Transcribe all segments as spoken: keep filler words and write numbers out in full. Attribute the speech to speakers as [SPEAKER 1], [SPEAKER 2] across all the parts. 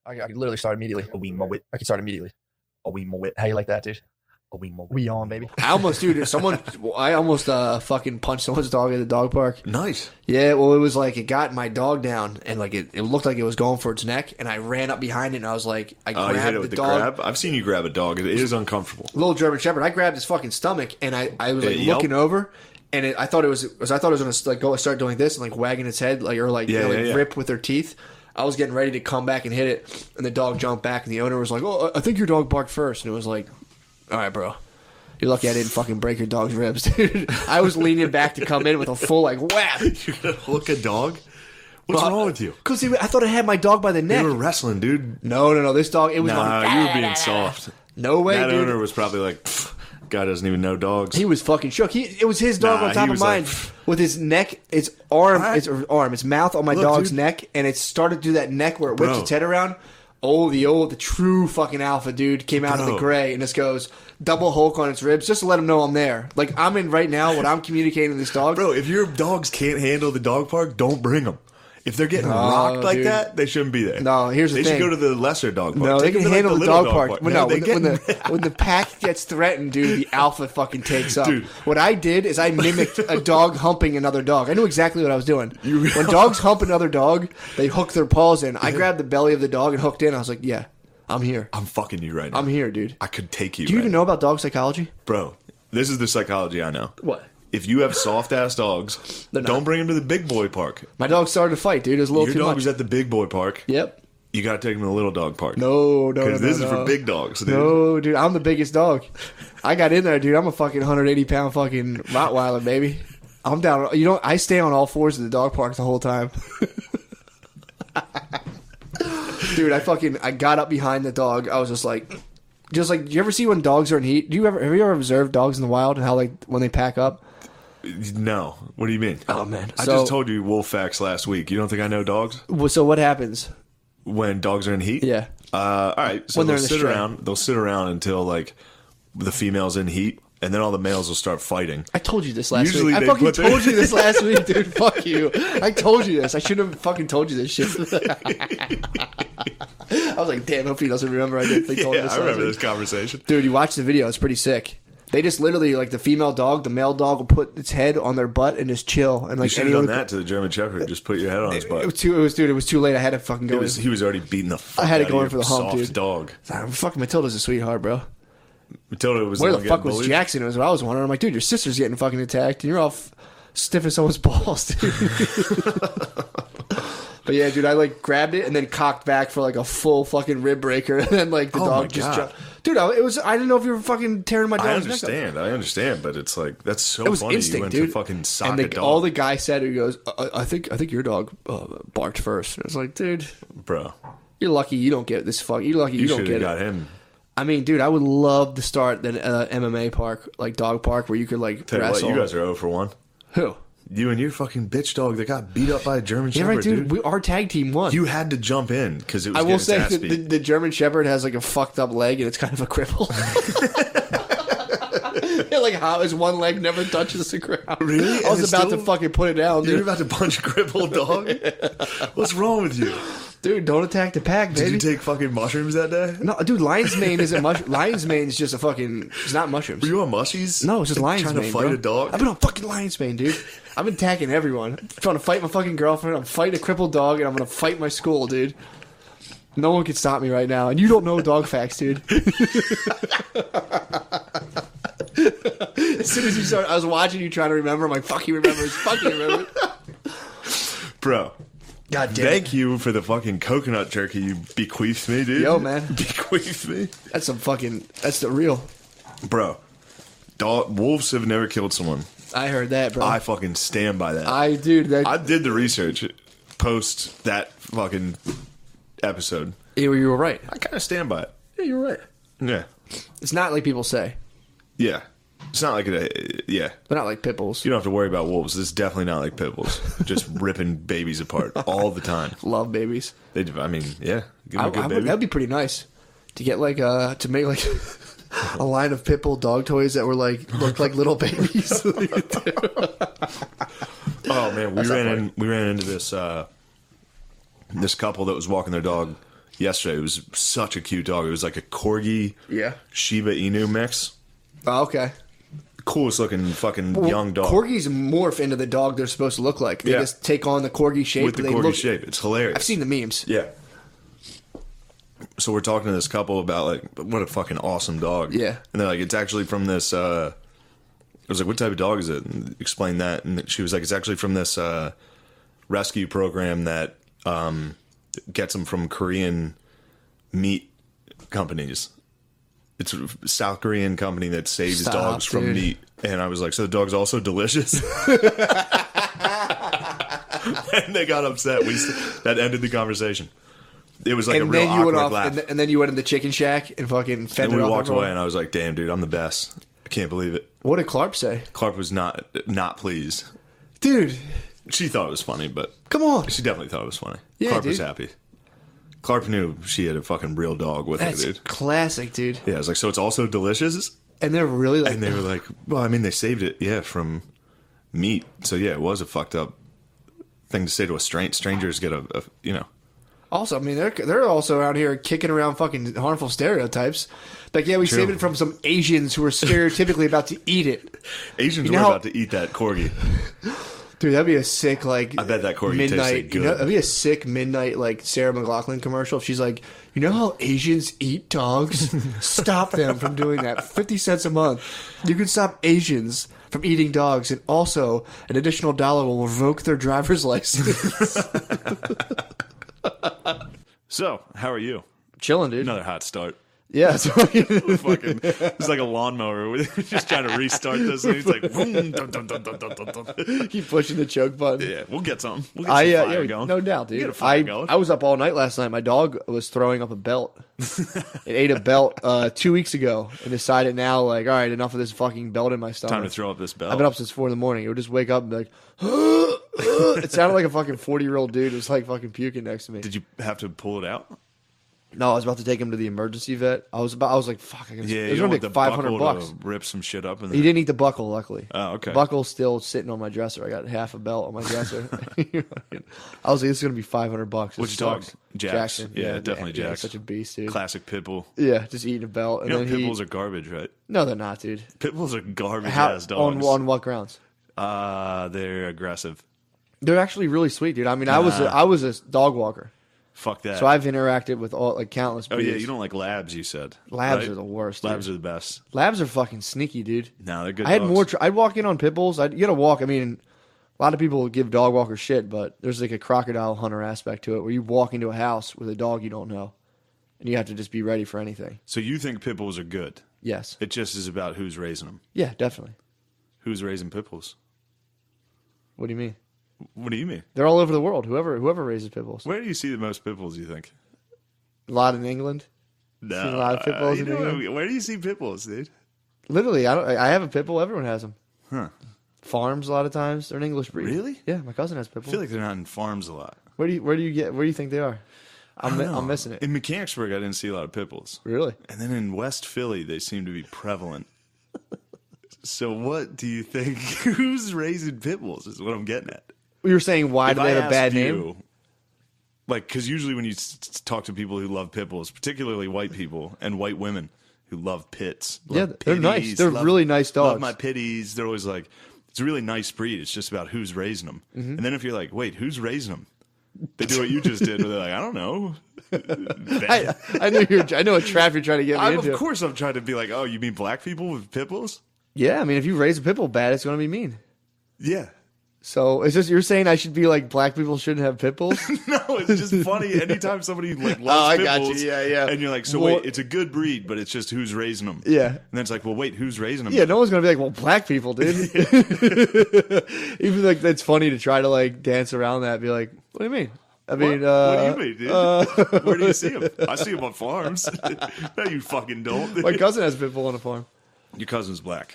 [SPEAKER 1] I, I could literally start immediately.
[SPEAKER 2] A wee mowit.
[SPEAKER 1] I can start immediately.
[SPEAKER 2] A wee mowit.
[SPEAKER 1] How you like that, dude?
[SPEAKER 2] A wee mowit.
[SPEAKER 1] We on, baby.
[SPEAKER 3] I almost, dude, someone, I almost uh, fucking punched someone's dog at the dog park.
[SPEAKER 2] Nice.
[SPEAKER 3] Yeah, well, it was like it got my dog down, and like it, it looked like it was going for its neck, and I ran up behind it, and I was like, I
[SPEAKER 2] Oh, you hit
[SPEAKER 3] grabbed
[SPEAKER 2] it
[SPEAKER 3] the
[SPEAKER 2] with the
[SPEAKER 3] dog.
[SPEAKER 2] grab? I've seen you grab a dog. It is uncomfortable.
[SPEAKER 3] Little German Shepherd. I grabbed his fucking stomach, and I, I was like
[SPEAKER 2] Did it yelp?
[SPEAKER 3] looking over, and it, I thought it was, was I thought it was gonna like go start doing this and like wagging its head, like or like,
[SPEAKER 2] Yeah,
[SPEAKER 3] you know,
[SPEAKER 2] yeah,
[SPEAKER 3] like
[SPEAKER 2] yeah.
[SPEAKER 3] rip with their teeth. I was getting ready to come back and hit it, and the dog jumped back, and the owner was like, "Oh, I think your dog barked first," and it was like, "All right, bro. You're lucky I didn't fucking break your dog's ribs, dude." I was leaning back to come in with a full like whap.
[SPEAKER 2] You're going to hook a dog? What's
[SPEAKER 3] Well,
[SPEAKER 2] wrong with you?
[SPEAKER 3] Because I thought I had my dog by the
[SPEAKER 2] You
[SPEAKER 3] neck.
[SPEAKER 2] were wrestling, dude.
[SPEAKER 3] No, no, no. This dog, it was
[SPEAKER 2] Nah,
[SPEAKER 3] going,
[SPEAKER 2] you were being soft.
[SPEAKER 3] No way,
[SPEAKER 2] That
[SPEAKER 3] dude.
[SPEAKER 2] owner was probably like, "Pfft, guy doesn't even know dogs.
[SPEAKER 3] He was fucking shook. He, it was his dog
[SPEAKER 2] Nah,
[SPEAKER 3] on top
[SPEAKER 2] he
[SPEAKER 3] of
[SPEAKER 2] was
[SPEAKER 3] mine,
[SPEAKER 2] like,
[SPEAKER 3] with his neck, its arm,
[SPEAKER 2] Alright.
[SPEAKER 3] its arm, its mouth on my
[SPEAKER 2] Look,
[SPEAKER 3] dog's
[SPEAKER 2] dude.
[SPEAKER 3] neck, and it started to do that neck where it whips
[SPEAKER 2] Bro.
[SPEAKER 3] its head around. Oh, the old, the true fucking alpha dude came out of the
[SPEAKER 2] Bro.
[SPEAKER 3] gray, and this goes double Hulk on its ribs, just to let him know I'm there. Like I'm in right now. What I'm communicating to this dog,
[SPEAKER 2] Bro, if your dogs can't handle the dog park, don't bring them. If they're getting rocked like
[SPEAKER 3] dude.
[SPEAKER 2] that, they shouldn't be there.
[SPEAKER 3] No, here's the
[SPEAKER 2] they
[SPEAKER 3] thing.
[SPEAKER 2] should go to the lesser dog park.
[SPEAKER 3] No, they
[SPEAKER 2] Take
[SPEAKER 3] can
[SPEAKER 2] them to,
[SPEAKER 3] handle
[SPEAKER 2] like,
[SPEAKER 3] the,
[SPEAKER 2] little
[SPEAKER 3] dog park. When,
[SPEAKER 2] No,
[SPEAKER 3] no,
[SPEAKER 2] they
[SPEAKER 3] when, the, when,
[SPEAKER 2] get
[SPEAKER 3] the, when the pack gets threatened, dude, the alpha fucking takes up.
[SPEAKER 2] Dude.
[SPEAKER 3] What I did is I mimicked a dog humping another dog. I knew exactly what I was doing. When dogs hump another dog, they hook their paws in. I grabbed the belly of the dog and hooked in. I was like, yeah, I'm here.
[SPEAKER 2] I'm fucking you right now.
[SPEAKER 3] I'm here, dude.
[SPEAKER 2] I could take you.
[SPEAKER 3] Do you
[SPEAKER 2] right
[SPEAKER 3] even know about dog psychology?
[SPEAKER 2] Bro, this is the psychology I know.
[SPEAKER 3] What?
[SPEAKER 2] If you have soft ass dogs,
[SPEAKER 3] They're not.
[SPEAKER 2] don't bring them to the big boy park.
[SPEAKER 3] My dog started to fight, dude. It was a little
[SPEAKER 2] Your
[SPEAKER 3] too
[SPEAKER 2] dog
[SPEAKER 3] much.
[SPEAKER 2] was at the big boy park.
[SPEAKER 3] Yep.
[SPEAKER 2] You got to take them to the little dog park.
[SPEAKER 3] No, no, no,
[SPEAKER 2] Because
[SPEAKER 3] no,
[SPEAKER 2] this
[SPEAKER 3] no.
[SPEAKER 2] is for big dogs, dude.
[SPEAKER 3] No, dude, I'm the biggest dog. I got in there, dude. I'm a fucking one hundred eighty pound fucking Rottweiler, baby. I'm down. You know, I stay on all fours at the dog park the whole time. Dude, I fucking I got up behind the dog. I was just like, just like, do you ever see when dogs are in heat? Do you ever have you ever observed dogs in the wild and how like when they pack up?
[SPEAKER 2] No. What do you mean?
[SPEAKER 3] Oh man,
[SPEAKER 2] I
[SPEAKER 3] so,
[SPEAKER 2] just told you wolf facts last week. You don't think I know dogs?
[SPEAKER 3] well, so what happens?
[SPEAKER 2] When dogs are in heat?
[SPEAKER 3] Yeah.
[SPEAKER 2] Uh, all right. So
[SPEAKER 3] When they're
[SPEAKER 2] they'll
[SPEAKER 3] in the
[SPEAKER 2] sit
[SPEAKER 3] stray.
[SPEAKER 2] around. They'll sit around until like the female's in heat, and then all the males will start fighting.
[SPEAKER 3] I told you this last
[SPEAKER 2] Usually
[SPEAKER 3] week. I
[SPEAKER 2] they
[SPEAKER 3] fucking
[SPEAKER 2] put their-
[SPEAKER 3] told you this last week, dude. Fuck you. I told you this. I should have fucking told you this shit. I was like, damn, hope he doesn't remember I did. They told
[SPEAKER 2] Yeah,
[SPEAKER 3] me this
[SPEAKER 2] I
[SPEAKER 3] last
[SPEAKER 2] remember
[SPEAKER 3] week.
[SPEAKER 2] this conversation.
[SPEAKER 3] Dude, you watch the video. It's pretty sick. They just literally, like, the female dog, the male dog will put its head on their butt and just chill. And
[SPEAKER 2] You
[SPEAKER 3] like
[SPEAKER 2] should have done
[SPEAKER 3] anyone-
[SPEAKER 2] that to the German Shepherd. Just put your head on his
[SPEAKER 3] It
[SPEAKER 2] butt.
[SPEAKER 3] was too. It was dude. It was too late. I had to fucking go.
[SPEAKER 2] It was,
[SPEAKER 3] in.
[SPEAKER 2] he was already beating the fuck
[SPEAKER 3] I had to
[SPEAKER 2] out
[SPEAKER 3] go
[SPEAKER 2] of
[SPEAKER 3] in for
[SPEAKER 2] your
[SPEAKER 3] the hump,
[SPEAKER 2] soft
[SPEAKER 3] dude.
[SPEAKER 2] dog.
[SPEAKER 3] Ah, fucking Matilda's a sweetheart, bro.
[SPEAKER 2] Matilda was
[SPEAKER 3] Where
[SPEAKER 2] the
[SPEAKER 3] the
[SPEAKER 2] one
[SPEAKER 3] fuck
[SPEAKER 2] getting
[SPEAKER 3] was
[SPEAKER 2] bullied.
[SPEAKER 3] Jackson? It was what I was wondering. I'm like, dude, your sister's getting fucking attacked, and you're all f- stiff as someone's balls, dude. But yeah, dude, I like grabbed it and then cocked back for like a full fucking rib breaker, and then like the
[SPEAKER 2] Oh my
[SPEAKER 3] dog just
[SPEAKER 2] God.
[SPEAKER 3] jumped. Dude, I, it was. I didn't know if you were fucking tearing my
[SPEAKER 2] I
[SPEAKER 3] dog's neck up.
[SPEAKER 2] understand. I understand, but it's like that's so
[SPEAKER 3] It was
[SPEAKER 2] funny.
[SPEAKER 3] instinct,
[SPEAKER 2] you went
[SPEAKER 3] dude.
[SPEAKER 2] to fucking sock
[SPEAKER 3] and
[SPEAKER 2] a
[SPEAKER 3] the,
[SPEAKER 2] dog,
[SPEAKER 3] all the guy said, he goes, I, I think, I think your dog uh, barked first. I was like, dude,
[SPEAKER 2] bro.
[SPEAKER 3] you're lucky you don't get this fuck. You're lucky you,
[SPEAKER 2] You
[SPEAKER 3] don't
[SPEAKER 2] should
[SPEAKER 3] get
[SPEAKER 2] have
[SPEAKER 3] it.
[SPEAKER 2] got him.
[SPEAKER 3] I mean, dude, I would love to start an uh, M M A park, like dog park, where you could like
[SPEAKER 2] Tell you what,
[SPEAKER 3] wrestle.
[SPEAKER 2] you guys are zero for one.
[SPEAKER 3] Who?
[SPEAKER 2] You and your fucking bitch dog that got beat up by a German
[SPEAKER 3] Yeah,
[SPEAKER 2] Shepherd,
[SPEAKER 3] right, dude.
[SPEAKER 2] dude.
[SPEAKER 3] We, our tag team won.
[SPEAKER 2] You had to jump in because it was
[SPEAKER 3] I will
[SPEAKER 2] getting
[SPEAKER 3] say
[SPEAKER 2] its ass
[SPEAKER 3] that
[SPEAKER 2] beat.
[SPEAKER 3] the, the German Shepherd has like a fucked up leg and it's kind of a cripple. Yeah, like how his one leg never touches the ground.
[SPEAKER 2] Really?
[SPEAKER 3] I was
[SPEAKER 2] And it's
[SPEAKER 3] about
[SPEAKER 2] still-
[SPEAKER 3] to fucking put it down,
[SPEAKER 2] You're
[SPEAKER 3] dude.
[SPEAKER 2] about to punch a crippled dog? What's wrong with you?
[SPEAKER 3] Dude, don't attack the pack,
[SPEAKER 2] Did
[SPEAKER 3] baby.
[SPEAKER 2] you take fucking mushrooms that day?
[SPEAKER 3] no, dude, lion's mane isn't mush. Lion's mane is just a fucking. It's not mushrooms.
[SPEAKER 2] Were you on mushies?
[SPEAKER 3] No, it's just
[SPEAKER 2] Like,
[SPEAKER 3] lion's
[SPEAKER 2] trying
[SPEAKER 3] mane.
[SPEAKER 2] to fight
[SPEAKER 3] bro.
[SPEAKER 2] a dog?
[SPEAKER 3] I've been on fucking lion's mane, dude. I've been attacking everyone. I'm trying to fight my fucking girlfriend. I'm fighting a crippled dog, and I'm gonna fight my school, dude. No one can stop me right now, and you don't know dog facts, dude. As soon as you start, I was watching you trying to remember. I'm like, fuck, he remembers. Fuck, he remembers.
[SPEAKER 2] Bro,
[SPEAKER 3] God damn
[SPEAKER 2] thank you for the fucking coconut jerky you bequeathed me, dude.
[SPEAKER 3] Yo, man.
[SPEAKER 2] Bequeathed me?
[SPEAKER 3] That's some fucking. That's the real.
[SPEAKER 2] Bro, dog, wolves have never killed someone.
[SPEAKER 3] I heard that, bro.
[SPEAKER 2] I
[SPEAKER 3] I,
[SPEAKER 2] fucking stand by that.
[SPEAKER 3] dude. That,
[SPEAKER 2] I did the research post that fucking episode.
[SPEAKER 3] you you were right.
[SPEAKER 2] I kind of stand by it.
[SPEAKER 3] Yeah, you were right.
[SPEAKER 2] Yeah.
[SPEAKER 3] It's not like people say.
[SPEAKER 2] Yeah. It's not like a, yeah.
[SPEAKER 3] They're not like pit bulls.
[SPEAKER 2] You don't have to worry about wolves. It's definitely not like pit bulls. Just ripping babies apart all the time.
[SPEAKER 3] Love babies.
[SPEAKER 2] They, I mean, yeah. Give them
[SPEAKER 3] I,
[SPEAKER 2] a good
[SPEAKER 3] I would,
[SPEAKER 2] baby.
[SPEAKER 3] that'd be pretty nice to get like uh to make like a line of pit bull dog toys that were like looked like little babies.
[SPEAKER 2] Oh man, we
[SPEAKER 3] That's not
[SPEAKER 2] ran
[SPEAKER 3] funny.
[SPEAKER 2] in, we ran into this uh, this couple that was walking their dog yesterday. It was such a cute dog. It was like a corgi
[SPEAKER 3] Yeah.
[SPEAKER 2] Shiba Inu mix.
[SPEAKER 3] Oh, okay.
[SPEAKER 2] Coolest looking fucking young dog.
[SPEAKER 3] Corgis morph into the dog they're supposed to look like. They
[SPEAKER 2] Yeah.
[SPEAKER 3] just take on the corgi shape.
[SPEAKER 2] with the
[SPEAKER 3] and they
[SPEAKER 2] corgi
[SPEAKER 3] look,
[SPEAKER 2] shape. It's hilarious.
[SPEAKER 3] I've seen the memes.
[SPEAKER 2] Yeah. So we're talking to this couple about like what a fucking awesome dog.
[SPEAKER 3] Yeah.
[SPEAKER 2] And they're like, it's actually from this. Uh, I was like, what type of dog is it? And explain that. And she was like, it's actually from this uh, rescue program that um, gets them from Korean meat companies. It's a South Korean company that saves
[SPEAKER 3] Stop,
[SPEAKER 2] dogs from
[SPEAKER 3] dude.
[SPEAKER 2] meat. And I was like, so the dog's also delicious? And they got upset. We that ended the conversation. It was like
[SPEAKER 3] And
[SPEAKER 2] a real
[SPEAKER 3] then you
[SPEAKER 2] awkward
[SPEAKER 3] went off,
[SPEAKER 2] laugh.
[SPEAKER 3] and, th- and then you went in the chicken shack and fucking fed
[SPEAKER 2] And
[SPEAKER 3] it
[SPEAKER 2] we
[SPEAKER 3] off
[SPEAKER 2] walked
[SPEAKER 3] everyone.
[SPEAKER 2] away, and I was like, "Damn, dude, I'm the best." I can't believe it.
[SPEAKER 3] What did Clark say?
[SPEAKER 2] Clark was not not pleased.
[SPEAKER 3] Dude,
[SPEAKER 2] She thought it was funny, but
[SPEAKER 3] come on.
[SPEAKER 2] she definitely thought it was funny.
[SPEAKER 3] Yeah,
[SPEAKER 2] Clark was
[SPEAKER 3] dude.
[SPEAKER 2] happy. Clark knew she had a fucking real dog with
[SPEAKER 3] That's
[SPEAKER 2] her, dude.
[SPEAKER 3] classic, dude.
[SPEAKER 2] Yeah, I was like, "So it's also delicious?"
[SPEAKER 3] And they're really like,
[SPEAKER 2] And they were like, "Well, I mean, they saved it, yeah, from meat. So yeah, it was a fucked up thing to say to a stranger. Strangers get a, a you know."
[SPEAKER 3] also, I mean, they're they're also out here kicking around fucking harmful stereotypes. Like, yeah, we
[SPEAKER 2] True.
[SPEAKER 3] saved it from some Asians who were stereotypically about to eat it.
[SPEAKER 2] Asians
[SPEAKER 3] You know
[SPEAKER 2] were
[SPEAKER 3] how-
[SPEAKER 2] about to eat that corgi.
[SPEAKER 3] Dude, that'd be a sick, like,
[SPEAKER 2] I bet that corgi
[SPEAKER 3] midnight.
[SPEAKER 2] tasted
[SPEAKER 3] You know,
[SPEAKER 2] good.
[SPEAKER 3] that'd be a sick midnight, like, Sarah McLaughlin commercial. If she's like, you know how Asians eat dogs? Stop them from doing that. fifty cents a month. You can stop Asians from eating dogs, and also an additional dollar will revoke their driver's license.
[SPEAKER 2] So, how are you?
[SPEAKER 3] Chilling, dude.
[SPEAKER 2] Another hot start.
[SPEAKER 3] Yeah. So
[SPEAKER 2] Fucking, it's like a lawnmower. We're just trying to restart this, and he's like, boom, dun, dun, dun, dun, dun, dun, dun.
[SPEAKER 3] keep pushing the choke button.
[SPEAKER 2] Yeah, we'll get some. We'll get
[SPEAKER 3] I
[SPEAKER 2] some
[SPEAKER 3] uh,
[SPEAKER 2] fire
[SPEAKER 3] yeah,
[SPEAKER 2] going.
[SPEAKER 3] no doubt,
[SPEAKER 2] We'll
[SPEAKER 3] dude.
[SPEAKER 2] get a fire
[SPEAKER 3] I
[SPEAKER 2] going.
[SPEAKER 3] I was up all night last night. My dog was throwing up a belt. It ate a belt uh, two weeks ago and decided now, like, all right, enough of this fucking belt in my stomach.
[SPEAKER 2] Time to throw up this bell.
[SPEAKER 3] I've been up since four in the morning. It would just wake up and be like, it sounded like a fucking forty year old dude was like fucking puking next to me.
[SPEAKER 2] Did you have to pull it out?
[SPEAKER 3] No, I was about to take him to the emergency vet. I was about. I was like, fuck. I can,
[SPEAKER 2] Yeah,
[SPEAKER 3] it
[SPEAKER 2] you
[SPEAKER 3] was
[SPEAKER 2] don't
[SPEAKER 3] gonna
[SPEAKER 2] want
[SPEAKER 3] be
[SPEAKER 2] the
[SPEAKER 3] five hundred
[SPEAKER 2] buckle
[SPEAKER 3] bucks.
[SPEAKER 2] to rip some shit up. In there.
[SPEAKER 3] He didn't eat the buckle, luckily.
[SPEAKER 2] Oh, okay.
[SPEAKER 3] Buckle's still sitting on my dresser. I got half a belt on my dresser. I was like, this is gonna be five hundred bucks. This
[SPEAKER 2] Which dog?
[SPEAKER 3] sucks.
[SPEAKER 2] Jax.
[SPEAKER 3] Jackson.
[SPEAKER 2] Yeah, definitely
[SPEAKER 3] yeah,
[SPEAKER 2] Jax.
[SPEAKER 3] Such a beast, dude.
[SPEAKER 2] Classic pit bull.
[SPEAKER 3] Yeah, just eating a belt, and
[SPEAKER 2] You know,
[SPEAKER 3] then
[SPEAKER 2] pit
[SPEAKER 3] he.
[SPEAKER 2] bulls are garbage, right?
[SPEAKER 3] No, they're not, dude.
[SPEAKER 2] Pit bulls are garbage
[SPEAKER 3] How,
[SPEAKER 2] ass dogs.
[SPEAKER 3] on on what grounds?
[SPEAKER 2] Uh, they're aggressive.
[SPEAKER 3] They're actually really sweet, dude. I mean, I was a,
[SPEAKER 2] Nah.
[SPEAKER 3] I was a dog walker,
[SPEAKER 2] Fuck that.
[SPEAKER 3] so I've interacted with all like countless.
[SPEAKER 2] oh
[SPEAKER 3] breeds.
[SPEAKER 2] yeah, you don't like labs. You said
[SPEAKER 3] Labs
[SPEAKER 2] right?
[SPEAKER 3] are the worst. Dude.
[SPEAKER 2] Labs are the best.
[SPEAKER 3] Labs are fucking sneaky, dude.
[SPEAKER 2] No, they're good.
[SPEAKER 3] I had
[SPEAKER 2] dogs.
[SPEAKER 3] more. Tr- I'd walk in on pit bulls. I'd, you gotta walk. I mean, a lot of people give dog walkers shit, but there's like a crocodile hunter aspect to it, where you walk into a house with a dog you don't know, and you have to just be ready for anything.
[SPEAKER 2] So you think pit bulls are good?
[SPEAKER 3] Yes.
[SPEAKER 2] It just is about who's raising them.
[SPEAKER 3] Yeah, definitely.
[SPEAKER 2] Who's raising pit bulls?
[SPEAKER 3] What do you mean?
[SPEAKER 2] What do you mean?
[SPEAKER 3] They're all over the world. Whoever whoever raises pit bulls.
[SPEAKER 2] Where do you see the most pit bulls? You think?
[SPEAKER 3] A lot in England.
[SPEAKER 2] No,
[SPEAKER 3] Seen a lot of pit bulls
[SPEAKER 2] you
[SPEAKER 3] in
[SPEAKER 2] know,
[SPEAKER 3] England?
[SPEAKER 2] where do you see pit bulls, dude?
[SPEAKER 3] Literally, I don't. I have a pit bull. Everyone has them.
[SPEAKER 2] Huh?
[SPEAKER 3] Farms a lot of times. They're an English breed.
[SPEAKER 2] Really?
[SPEAKER 3] Yeah, my cousin has pit
[SPEAKER 2] I
[SPEAKER 3] bulls.
[SPEAKER 2] feel like they're not in farms a lot.
[SPEAKER 3] Where do you where do you get where do you think they are? I'm
[SPEAKER 2] I
[SPEAKER 3] mi-
[SPEAKER 2] don't know.
[SPEAKER 3] I'm missing it.
[SPEAKER 2] In Mechanicsburg, I didn't see a lot of pit bulls,
[SPEAKER 3] Really?
[SPEAKER 2] and then in West Philly, they seem to be prevalent. So, what do you think? Who's raising pit bulls? Is what I'm getting at.
[SPEAKER 3] You were saying why
[SPEAKER 2] If
[SPEAKER 3] do they
[SPEAKER 2] I
[SPEAKER 3] have a bad
[SPEAKER 2] asked
[SPEAKER 3] name?
[SPEAKER 2] you, like, because usually when you s- s- talk to people who love pit bulls, particularly white people and white women who love pits,
[SPEAKER 3] Yeah,
[SPEAKER 2] love
[SPEAKER 3] they're nice.
[SPEAKER 2] pitties,
[SPEAKER 3] They're
[SPEAKER 2] love-
[SPEAKER 3] really nice
[SPEAKER 2] Love
[SPEAKER 3] dogs.
[SPEAKER 2] my pitties. They're always like, it's a really nice breed. It's just about who's raising them.
[SPEAKER 3] Mm-hmm.
[SPEAKER 2] And then if you're like, wait, who's raising them? They do what you just did. Where they're like, I don't know.
[SPEAKER 3] I, I know you're. I know a trap you're trying to get me
[SPEAKER 2] I'm,
[SPEAKER 3] into.
[SPEAKER 2] of course, I'm trying to be like, oh, you mean black people with pit bulls?
[SPEAKER 3] Yeah, I mean, if you raise a pit bull bad, it's going to be mean.
[SPEAKER 2] Yeah.
[SPEAKER 3] So it's just you're saying I should be like black people shouldn't have pit bulls?
[SPEAKER 2] No, it's just funny. Anytime somebody like loves
[SPEAKER 3] Oh, I
[SPEAKER 2] pit
[SPEAKER 3] got you.
[SPEAKER 2] bulls,
[SPEAKER 3] Yeah, yeah.
[SPEAKER 2] and you're like, so
[SPEAKER 3] Well-
[SPEAKER 2] wait, it's a good breed, but it's just who's raising them.
[SPEAKER 3] Yeah.
[SPEAKER 2] And then it's like, well, wait, who's raising them?
[SPEAKER 3] Yeah, no one's gonna be like, well, black people, dude. Even like that's funny to try to like dance around that. Be like, what do you mean? I
[SPEAKER 2] What,
[SPEAKER 3] mean,
[SPEAKER 2] what
[SPEAKER 3] uh,
[SPEAKER 2] do you mean, dude? Where do you see them? I see them on farms. No, you fucking don't.
[SPEAKER 3] my cousin has a pit bull on a farm.
[SPEAKER 2] Your cousin's black.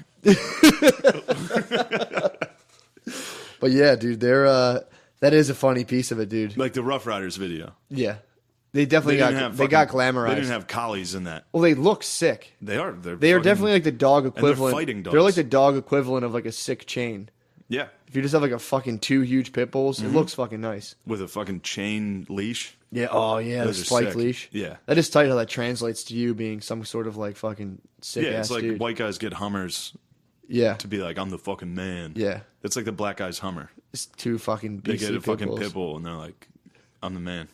[SPEAKER 3] But yeah, dude, they're uh, that is a funny piece of it, dude.
[SPEAKER 2] Like the Rough Riders video.
[SPEAKER 3] Yeah, they definitely got
[SPEAKER 2] didn't have
[SPEAKER 3] they got
[SPEAKER 2] fucking-
[SPEAKER 3] glamorized.
[SPEAKER 2] They didn't have collies in that.
[SPEAKER 3] well, they look sick.
[SPEAKER 2] They are. They're
[SPEAKER 3] They are
[SPEAKER 2] fucking-
[SPEAKER 3] definitely like the dog
[SPEAKER 2] they're
[SPEAKER 3] equivalent.
[SPEAKER 2] fighting dogs.
[SPEAKER 3] They're like the dog equivalent of like a sick chain.
[SPEAKER 2] Yeah.
[SPEAKER 3] If you just have like a fucking two huge pit bulls,
[SPEAKER 2] Mm-hmm.
[SPEAKER 3] it looks fucking nice.
[SPEAKER 2] With a fucking chain leash.
[SPEAKER 3] Yeah. Oh yeah, the
[SPEAKER 2] Those are
[SPEAKER 3] spike
[SPEAKER 2] sick.
[SPEAKER 3] leash.
[SPEAKER 2] Yeah.
[SPEAKER 3] That is tight how that translates to you being some sort of like fucking sick
[SPEAKER 2] Yeah,
[SPEAKER 3] ass
[SPEAKER 2] it's like
[SPEAKER 3] dude.
[SPEAKER 2] white guys get Hummers
[SPEAKER 3] yeah.
[SPEAKER 2] to be like, I'm the fucking man.
[SPEAKER 3] Yeah.
[SPEAKER 2] It's like the black guy's Hummer.
[SPEAKER 3] It's two fucking
[SPEAKER 2] They
[SPEAKER 3] beastly
[SPEAKER 2] get a
[SPEAKER 3] pit
[SPEAKER 2] fucking
[SPEAKER 3] bulls.
[SPEAKER 2] pit bull and they're like, I'm the man.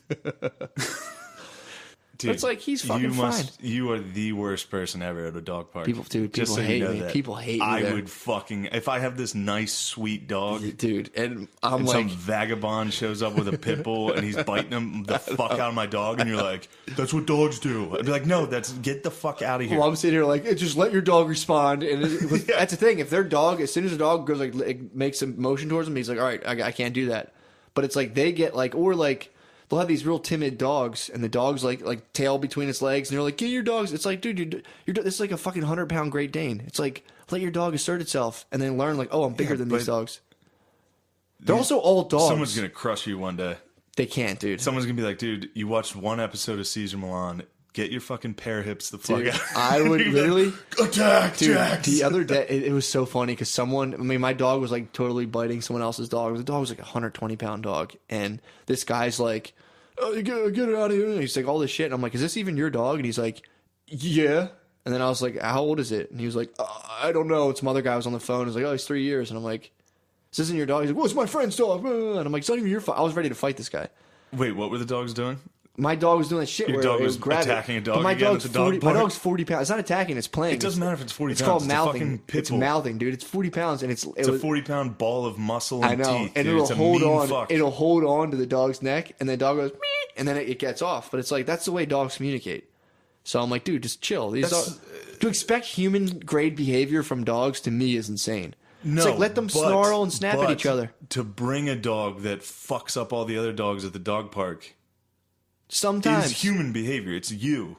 [SPEAKER 2] Dude,
[SPEAKER 3] It's like, he's fucking
[SPEAKER 2] you must,
[SPEAKER 3] fine.
[SPEAKER 2] You are the worst person ever at a dog park.
[SPEAKER 3] People- dude,
[SPEAKER 2] Just
[SPEAKER 3] people
[SPEAKER 2] so you
[SPEAKER 3] hate
[SPEAKER 2] know
[SPEAKER 3] me.
[SPEAKER 2] that.
[SPEAKER 3] People hate me
[SPEAKER 2] I
[SPEAKER 3] there.
[SPEAKER 2] would fucking if I have this nice sweet dog.
[SPEAKER 3] Dude, and I'm
[SPEAKER 2] And
[SPEAKER 3] like,
[SPEAKER 2] some vagabond shows up with a pit bull and he's biting him the fuck out of my dog, and you're like, "That's what dogs do." I'd be like, "No, that's get the fuck out of here."
[SPEAKER 3] well, I'm sitting here like, "Eh, just let your dog respond. And it, it was, that's the thing. If their dog, as soon as the dog goes like, like makes a motion towards him, he's like, all right, I, I can't do that. But it's like they get like, or like they'll have these real timid dogs, and the dog's like like tail between its legs, and they're like, get your dogs. It's like, dude, you're, you're this is like a fucking hundred pound Great Dane. It's like let your dog assert itself, and then learn like, oh, I'm bigger
[SPEAKER 2] Yeah,
[SPEAKER 3] than these
[SPEAKER 2] but
[SPEAKER 3] dogs. They're also all dogs.
[SPEAKER 2] Someone's gonna crush you one day.
[SPEAKER 3] They can't, dude.
[SPEAKER 2] Someone's gonna be like, "Dude, you watched one episode of Caesar Milan. Get your fucking pear hips the fuck
[SPEAKER 3] Dude,
[SPEAKER 2] out."
[SPEAKER 3] I would
[SPEAKER 2] You'd be like,
[SPEAKER 3] literally-
[SPEAKER 2] attack,
[SPEAKER 3] Dude,
[SPEAKER 2] Jax.
[SPEAKER 3] the other day, it, it was so funny because someone, I mean, my dog was like totally biting someone else's dog. The dog was like a one hundred twenty pound dog. And this guy's like, oh, get, get it out of here. And he's like, all this shit. And I'm like, is this even your dog? And he's like, yeah. And then I was like, how old is it? And he was like, uh, I don't know. Some other guy was on the phone. He's like, oh, he's three years. And I'm like, this isn't your dog. He's like, well, it's my friend's dog. And I'm like, it's not even your fault. I was ready to fight this guy.
[SPEAKER 2] Wait, what were the dogs doing?
[SPEAKER 3] My dog was doing that shit
[SPEAKER 2] Your
[SPEAKER 3] where
[SPEAKER 2] dog
[SPEAKER 3] it
[SPEAKER 2] was
[SPEAKER 3] would grab
[SPEAKER 2] attacking
[SPEAKER 3] it.
[SPEAKER 2] a dog
[SPEAKER 3] But my
[SPEAKER 2] again
[SPEAKER 3] dog's
[SPEAKER 2] at the dog
[SPEAKER 3] forty. My
[SPEAKER 2] park?
[SPEAKER 3] dog's forty pounds. It's not attacking. It's playing.
[SPEAKER 2] It doesn't matter if it's forty
[SPEAKER 3] It's
[SPEAKER 2] pounds.
[SPEAKER 3] called
[SPEAKER 2] It's a
[SPEAKER 3] mouthing.
[SPEAKER 2] fucking pit
[SPEAKER 3] It's
[SPEAKER 2] bull.
[SPEAKER 3] mouthing, dude. It's forty pounds, and it's it
[SPEAKER 2] It's a
[SPEAKER 3] was-
[SPEAKER 2] forty pound ball of muscle and
[SPEAKER 3] I know,
[SPEAKER 2] teeth.
[SPEAKER 3] and
[SPEAKER 2] dude.
[SPEAKER 3] it'll
[SPEAKER 2] It's a
[SPEAKER 3] hold
[SPEAKER 2] mean
[SPEAKER 3] on.
[SPEAKER 2] fuck.
[SPEAKER 3] It'll hold on to the dog's neck, and the dog goes, "Meep," and then it, it gets off. But it's like that's the way dogs communicate. So I'm like, dude, just chill. These
[SPEAKER 2] That's-
[SPEAKER 3] dogs, to expect human grade behavior from dogs to me is insane.
[SPEAKER 2] No,
[SPEAKER 3] it's like let them
[SPEAKER 2] but-
[SPEAKER 3] snarl and snap at
[SPEAKER 2] but
[SPEAKER 3] each other.
[SPEAKER 2] To bring a dog that fucks up all the other dogs at the dog park
[SPEAKER 3] Sometimes
[SPEAKER 2] is human behavior. It's you.